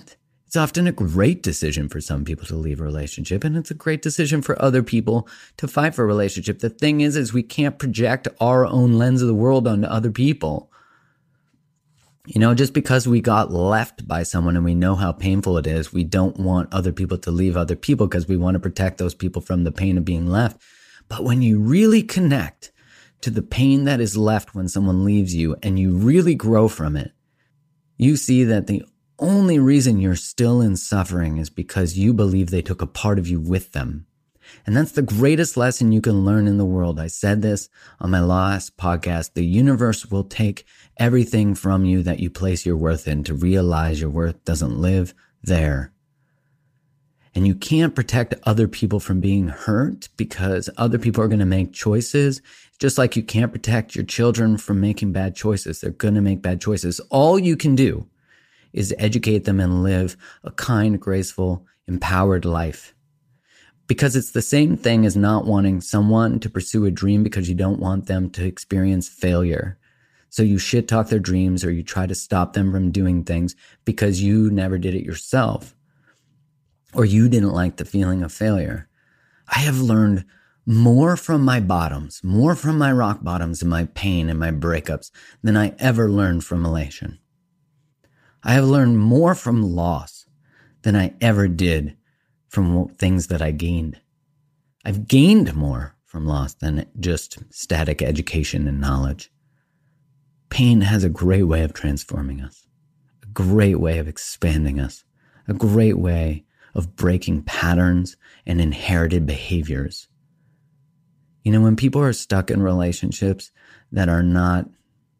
It's often a great decision for some people to leave a relationship, and it's a great decision for other people to fight for a relationship. The thing is, is we can't project our own lens of the world onto other people. You know, just because we got left by someone and we know how painful it is, we don't want other people to leave other people because we want to protect those people from the pain of being left. But when you really connect to the pain that is left when someone leaves you and you really grow from it, you see that the only reason you're still in suffering is because you believe they took a part of you with them. And that's the greatest lesson you can learn in the world. I said this on my last podcast. The universe will take everything from you that you place your worth in to realize your worth doesn't live there. And you can't protect other people from being hurt because other people are going to make choices. Just like you can't protect your children from making bad choices. They're going to make bad choices. All you can do is educate them and live a kind, graceful, empowered life. Because it's the same thing as not wanting someone to pursue a dream because you don't want them to experience failure. So you shit talk their dreams or you try to stop them from doing things because you never did it yourself. Or you didn't like the feeling of failure. I have learned more from my bottoms, more from my rock bottoms and my pain and my breakups than I ever learned from elation. I have learned more from loss than I ever did from things that I gained. I've gained more from loss than just static education and knowledge. Pain has a great way of transforming us, a great way of expanding us, a great way of breaking patterns and inherited behaviors. You know, when people are stuck in relationships that are not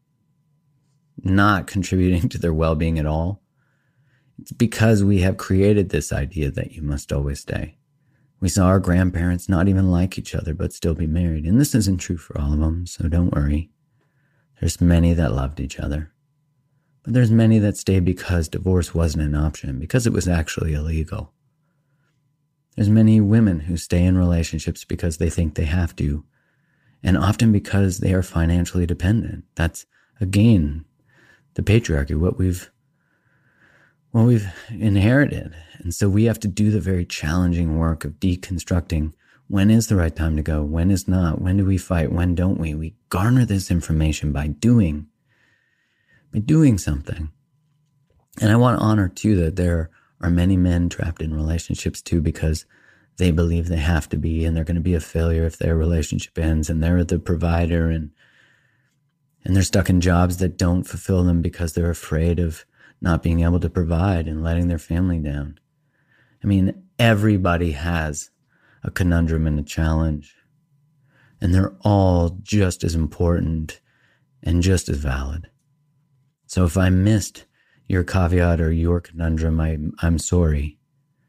not contributing to their well-being at all, it's because we have created this idea that you must always stay. We saw our grandparents not even like each other, but still be married. And this isn't true for all of them, so don't worry. There's many that loved each other. But there's many that stayed because divorce wasn't an option, because it was actually illegal. There's many women who stay in relationships because they think they have to, and often because they are financially dependent. That's, again, the patriarchy, what we've what we've inherited. And so we have to do the very challenging work of deconstructing when is the right time to go, when is not, when do we fight, when don't we? We garner this information by doing, by doing something. And I want to honor, too, that there are many men trapped in relationships, too, because they believe they have to be, and they're going to be a failure if their relationship ends, and they're the provider, and and they're stuck in jobs that don't fulfill them because they're afraid of not being able to provide and letting their family down. I mean, everybody has a conundrum and a challenge, and they're all just as important and just as valid. So if I missed your caveat or your conundrum, I, I'm sorry.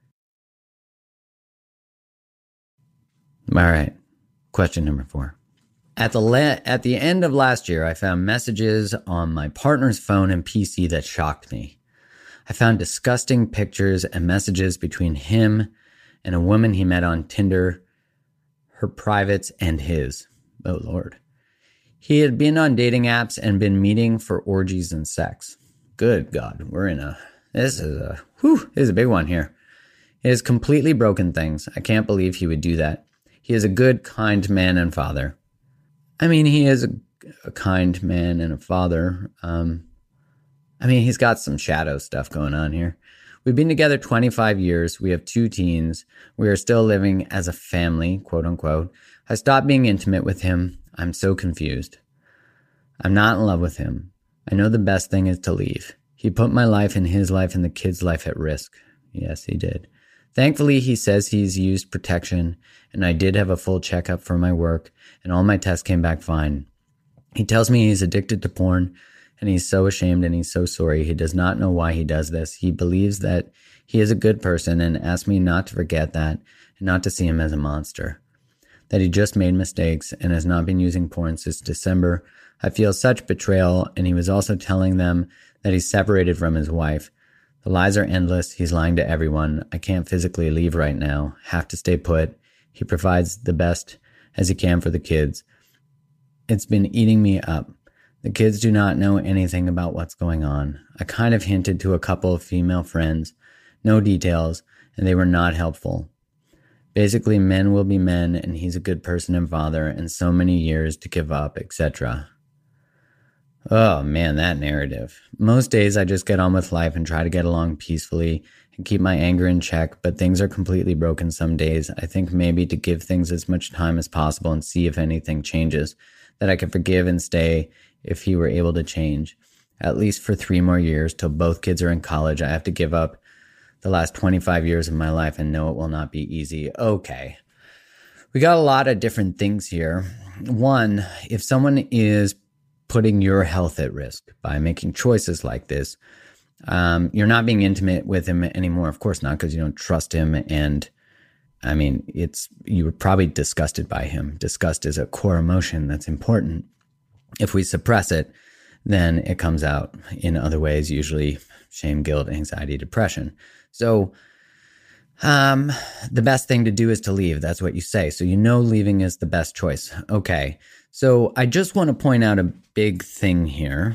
All right, question number four. At the le- at the end of last year, I found messages on my partner's phone and P C that shocked me. I found disgusting pictures and messages between him and a woman he met on Tinder, her privates and his. Oh, Lord. He had been on dating apps and been meeting for orgies and sex. Good God, we're in a, this is a, whew, this is a big one here. He has completely broken things. I can't believe he would do that. He is a good, kind man and father. I mean, he is a, a kind man and a father. Um, I mean, he's got some shadow stuff going on here. We've been together twenty-five years. We have two teens. We are still living as a family, quote unquote. I stopped being intimate with him. I'm so confused. I'm not in love with him. I know the best thing is to leave. He put my life and his life and the kid's life at risk. Yes, he did. Thankfully, he says he's used protection, and I did have a full checkup for my work, and all my tests came back fine. He tells me he's addicted to porn, and he's so ashamed and he's so sorry. He does not know why he does this. He believes that he is a good person and asks me not to forget that and not to see him as a monster. That he just made mistakes and has not been using porn since December. I feel such betrayal, and he was also telling them that he's separated from his wife. The lies are endless. He's lying to everyone. I can't physically leave right now. Have to stay put. He provides the best as he can for the kids. It's been eating me up. The kids do not know anything about what's going on. I kind of hinted to a couple of female friends. no details, and they were not helpful. Basically, men will be men, and he's a good person and father, and so many years to give up, et cetera. Oh man, that narrative. Most days I just get on with life and try to get along peacefully and keep my anger in check, but things are completely broken some days. I think maybe to give things as much time as possible and see if anything changes, that I could forgive and stay if he were able to change. At least for three more years till both kids are in college. I have to give up the last twenty-five years of my life and know it will not be easy. Okay. We got a lot of different things here. One, if someone is putting your health at risk by making choices like this, um, you're not being intimate with him anymore. Of course not, because you don't trust him. And I mean, it's, you were probably disgusted by him. Disgust is a core emotion that's important. If we suppress it, then it comes out in other ways, usually shame, guilt, anxiety, depression. So um, the best thing to do is to leave. That's what you say. So you know leaving is the best choice. Okay. So I just want to point out a big thing here.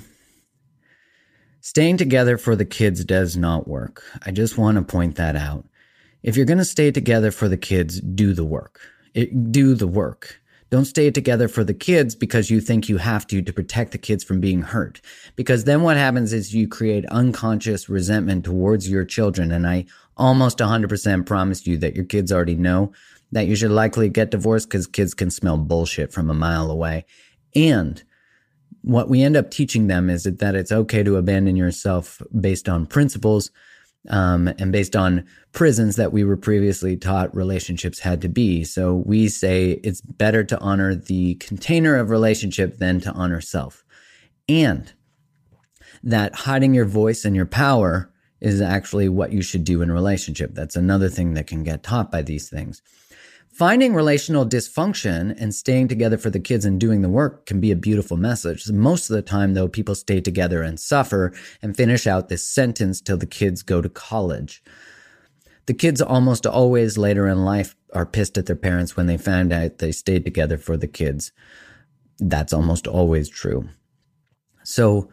Staying together for the kids does not work. I just want to point that out. If you're going to stay together for the kids, do the work. It, do the work. Don't stay together for the kids because you think you have to to protect the kids from being hurt. Because then what happens is you create unconscious resentment towards your children. And I almost one hundred percent promise you that your kids already know that you should likely get divorced because kids can smell bullshit from a mile away. And what we end up teaching them is that it's okay to abandon yourself based on principles um, and based on prisons that we were previously taught relationships had to be. So we say it's better to honor the container of relationship than to honor self. And that hiding your voice and your power is actually what you should do in a relationship. That's another thing that can get taught by these things. Finding relational dysfunction and staying together for the kids and doing the work can be a beautiful message. Most of the time, though, people stay together and suffer and finish out this sentence till the kids go to college. The kids almost always later in life are pissed at their parents when they find out they stayed together for the kids. That's almost always true. So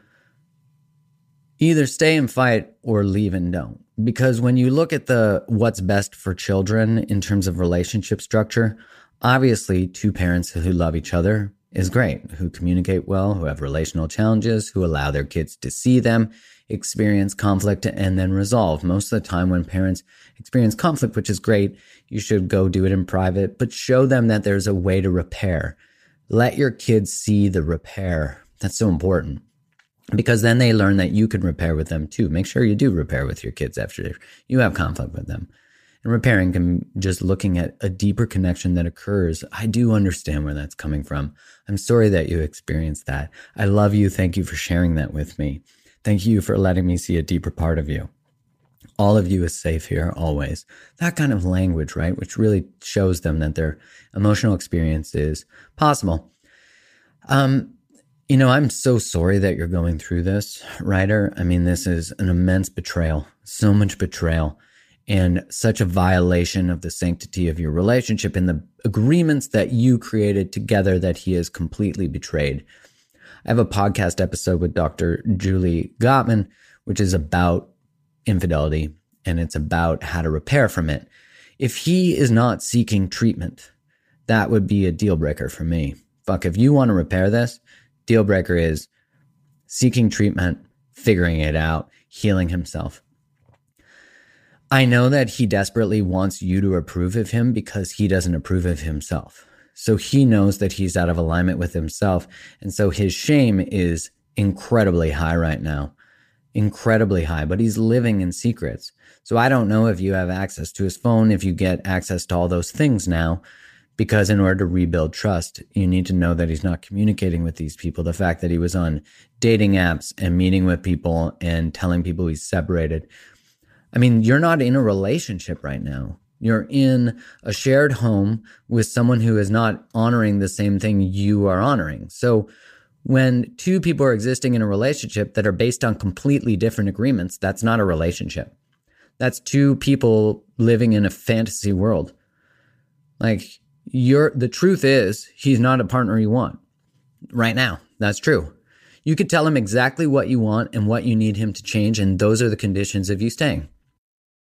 either stay and fight or leave and don't. Because when you look at the what's best for children in terms of relationship structure, obviously two parents who love each other is great, who communicate well, who have relational challenges, who allow their kids to see them, experience conflict, and then resolve. Most of the time when parents experience conflict, which is great, you should go do it in private, but show them that there's a way to repair. Let your kids see the repair. That's so important. Because then they learn that you can repair with them too. Make sure you do repair with your kids after you have conflict with them. And repairing can just looking at a deeper connection that occurs. I do understand where that's coming from. I'm sorry that you experienced that. I love you. Thank you for sharing that with me. Thank you for letting me see a deeper part of you. All of you is safe here, always. That kind of language, right? Which really shows them that their emotional experience is possible. Um, You know, I'm so sorry that you're going through this, Ryder. I mean, this is an immense betrayal, so much betrayal, and such a violation of the sanctity of your relationship and the agreements that you created together that he has completely betrayed. I have a podcast episode with Doctor Julie Gottman, which is about infidelity, and it's about how to repair from it. If he is not seeking treatment, that would be a deal breaker for me. Fuck, if you want to repair this, deal breaker is seeking treatment, figuring it out, healing himself. I know that he desperately wants you to approve of him because he doesn't approve of himself. So he knows that he's out of alignment with himself. And so his shame is incredibly high right now. Incredibly high, but he's living in secrets. So I don't know if you have access to his phone, if you get access to all those things now. Because in order to rebuild trust, you need to know that he's not communicating with these people. The fact that he was on dating apps and meeting with people and telling people he's separated. I mean, you're not in a relationship right now. You're in a shared home with someone who is not honoring the same thing you are honoring. So when two people are existing in a relationship that are based on completely different agreements, that's not a relationship. That's two people living in a fantasy world. Like, You're, the truth is, he's not a partner you want right now. That's true. You could tell him exactly what you want and what you need him to change, and those are the conditions of you staying.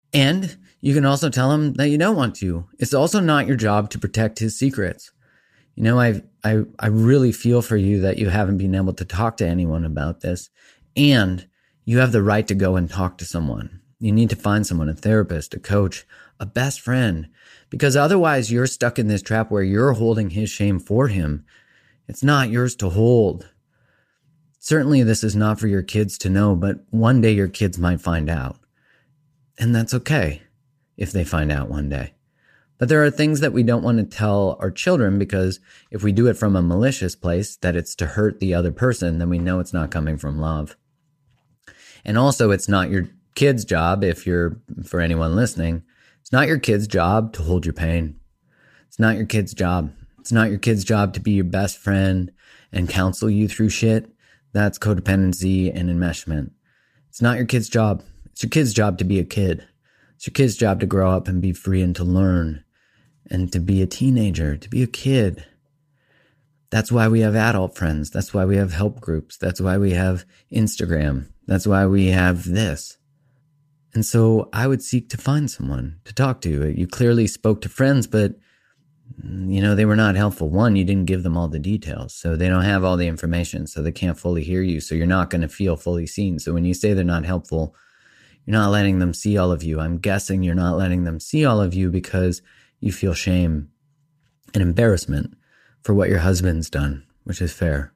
And you can also tell him that you don't want to. It's also not your job to protect his secrets. You know, I I I really feel for you that you haven't been able to talk to anyone about this. And you have the right to go and talk to someone. You need to find someone, a therapist, a coach, a best friend, because otherwise you're stuck in this trap where you're holding his shame for him. It's not yours to hold. Certainly this is not for your kids to know, but one day your kids might find out. And that's okay if they find out one day. But there are things that we don't want to tell our children, because if we do it from a malicious place, that it's to hurt the other person, then we know it's not coming from love. And also, it's not your kid's job, if you're, for anyone listening, it's not your kid's job to hold your pain. It's not your kid's job. It's not your kid's job to be your best friend and counsel you through shit. That's codependency and enmeshment. It's not your kid's job. It's your kid's job to be a kid. It's your kid's job to grow up and be free and to learn and to be a teenager, to be a kid. That's why we have adult friends. That's why we have help groups. That's why we have Instagram. That's why we have this. And so I would seek to find someone to talk to. You clearly spoke to friends, but you know, they were not helpful. One, you didn't give them all the details, so they don't have all the information, so they can't fully hear you, so you're not going to feel fully seen. So when you say they're not helpful, you're not letting them see all of you. I'm guessing you're not letting them see all of you because you feel shame and embarrassment for what your husband's done, which is fair.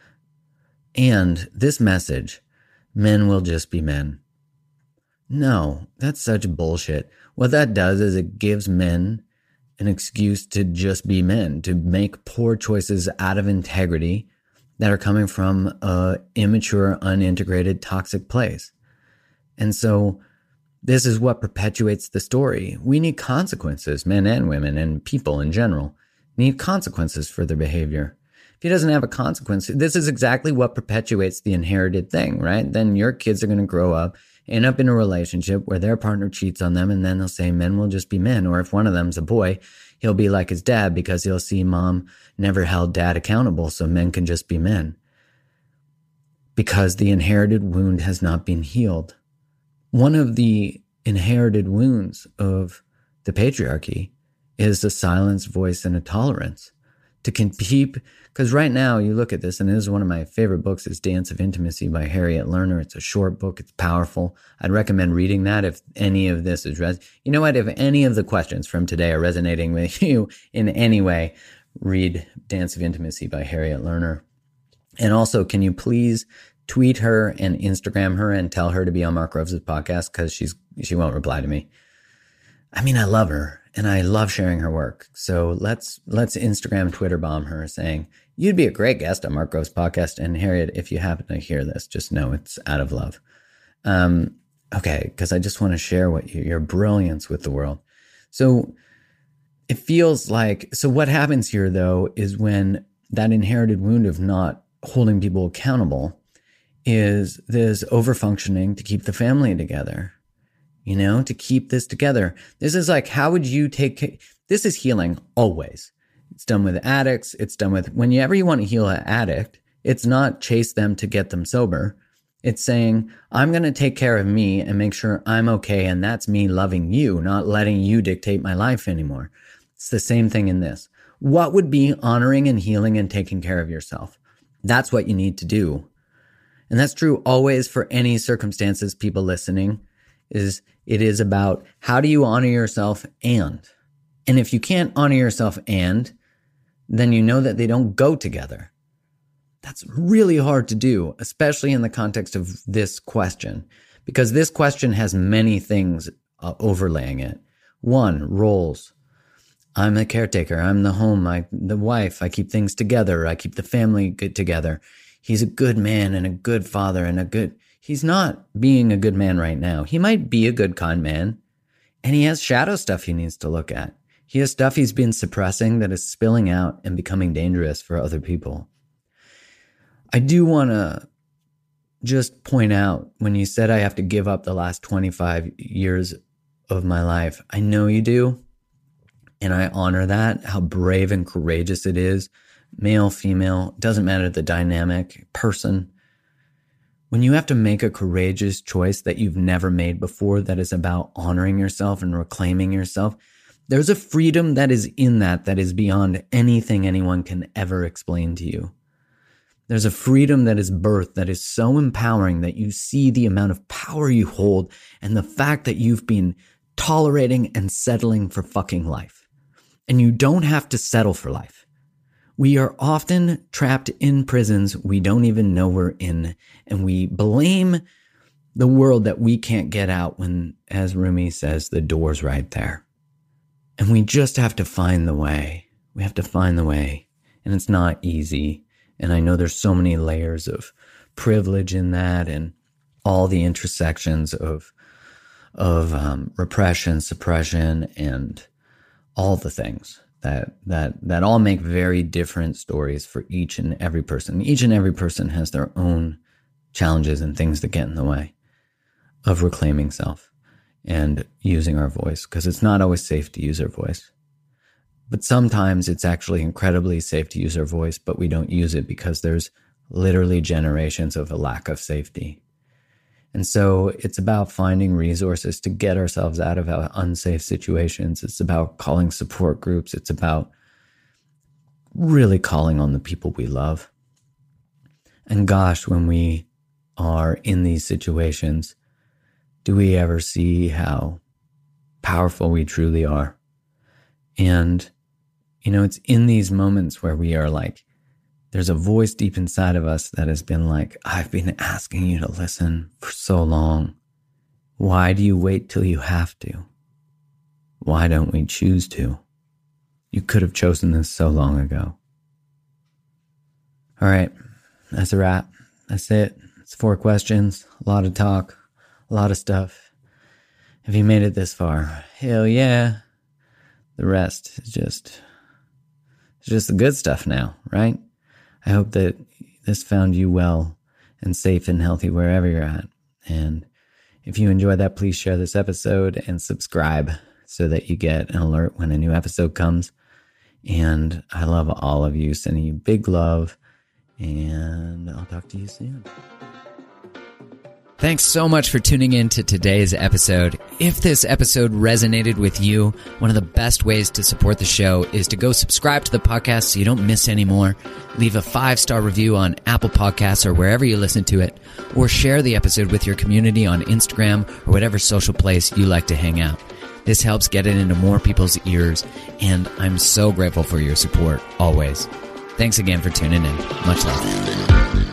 And this message, men will just be men. No, that's such bullshit. What that does is it gives men an excuse to just be men, to make poor choices out of integrity that are coming from a immature, unintegrated, toxic place. And so this is what perpetuates the story. We need consequences, men and women and people in general need consequences for their behavior. If he doesn't have a consequence, this is exactly what perpetuates the inherited thing, right? Then your kids are going to grow up, end up in a relationship where their partner cheats on them, and then they'll say men will just be men. Or if one of them's a boy, he'll be like his dad because he'll see mom never held dad accountable, so men can just be men. Because the inherited wound has not been healed. One of the inherited wounds of the patriarchy is a silenced voice and a tolerance to keep, because right now you look at this, and this is one of my favorite books, is Dance of Intimacy by Harriet Lerner. It's a short book. It's powerful. I'd recommend reading that if any of this is, res- you know what, if any of the questions from today are resonating with you in any way, read Dance of Intimacy by Harriet Lerner. And also, can you please tweet her and Instagram her and tell her to be on Mark Groves' podcast, because she's she won't reply to me. I mean, I love her and I love sharing her work. So let's let's Instagram, Twitter bomb her saying, you'd be a great guest on Mark Groves' podcast. And Harriet, if you happen to hear this, just know it's out of love. Um, okay, because I just want to share what you, your brilliance with the world. So it feels like, so what happens here though is when that inherited wound of not holding people accountable is this overfunctioning to keep the family together, you know, to keep this together. This is like, how would you take, this is healing always. It's done with addicts. It's done with, whenever you want to heal an addict, it's not chase them to get them sober. It's saying, I'm going to take care of me and make sure I'm okay. And that's me loving you, not letting you dictate my life anymore. It's the same thing in this. What would be honoring and healing and taking care of yourself? That's what you need to do. And that's true always for any circumstances, people listening, is it is about how do you honor yourself and, and if you can't honor yourself and, then you know that they don't go together. That's really hard to do, especially in the context of this question, because this question has many things uh, overlaying it. One, roles. I'm the caretaker. I'm the home. I, the wife. I keep things together. I keep the family good together. He's a good man and a good father and a good, he's not being a good man right now. He might be a good, kind man. And he has shadow stuff he needs to look at. He has stuff he's been suppressing that is spilling out and becoming dangerous for other people. I do want to just point out, when you said I have to give up the last twenty-five years of my life, I know you do. And I honor that, how brave and courageous it is. Male, female, doesn't matter the dynamic, person. when you have to make a courageous choice that you've never made before, that is about honoring yourself and reclaiming yourself, there's a freedom that is in that that is beyond anything anyone can ever explain to you. There's a freedom that is birthed that is so empowering that you see the amount of power you hold and the fact that you've been tolerating and settling for fucking life. And you don't have to settle for life. We are often trapped in prisons we don't even know we're in, and we blame the world that we can't get out when, as Rumi says, the door's right there. And we just have to find the way. We have to find the way, and it's not easy. And I know there's so many layers of privilege in that, and all the intersections of of um, repression, suppression, and all the things. That, that, that all make very different stories for each and every person. Each and every person has their own challenges and things that get in the way of reclaiming self and using our voice, because it's not always safe to use our voice. But sometimes it's actually incredibly safe to use our voice, but we don't use it because there's literally generations of a lack of safety. And so it's about finding resources to get ourselves out of unsafe situations. It's about calling support groups. It's about really calling on the people we love. And gosh, when we are in these situations, do we ever see how powerful we truly are? And, you know, it's in these moments where we are like, there's a voice deep inside of us that has been like, I've been asking you to listen for so long. Why do you wait till you have to? Why don't we choose to? You could have chosen this so long ago. All right, that's a wrap. That's it. It's four questions, a lot of talk, a lot of stuff. Have you made it this far? Hell yeah. The rest is just, it's just the good stuff now, right? I hope that this found you well and safe and healthy wherever you're at. And if you enjoyed that, please share this episode and subscribe so that you get an alert when a new episode comes. And I love all of you. Sending you big love. And I'll talk to you soon. Thanks so much for tuning in to today's episode. If this episode resonated with you, one of the best ways to support the show is to go subscribe to the podcast so you don't miss any more. Leave a five-star review on Apple Podcasts or wherever you listen to it, or share the episode with your community on Instagram or whatever social place you like to hang out. This helps get it into more people's ears, and I'm so grateful for your support, always. Thanks again for tuning in. Much love.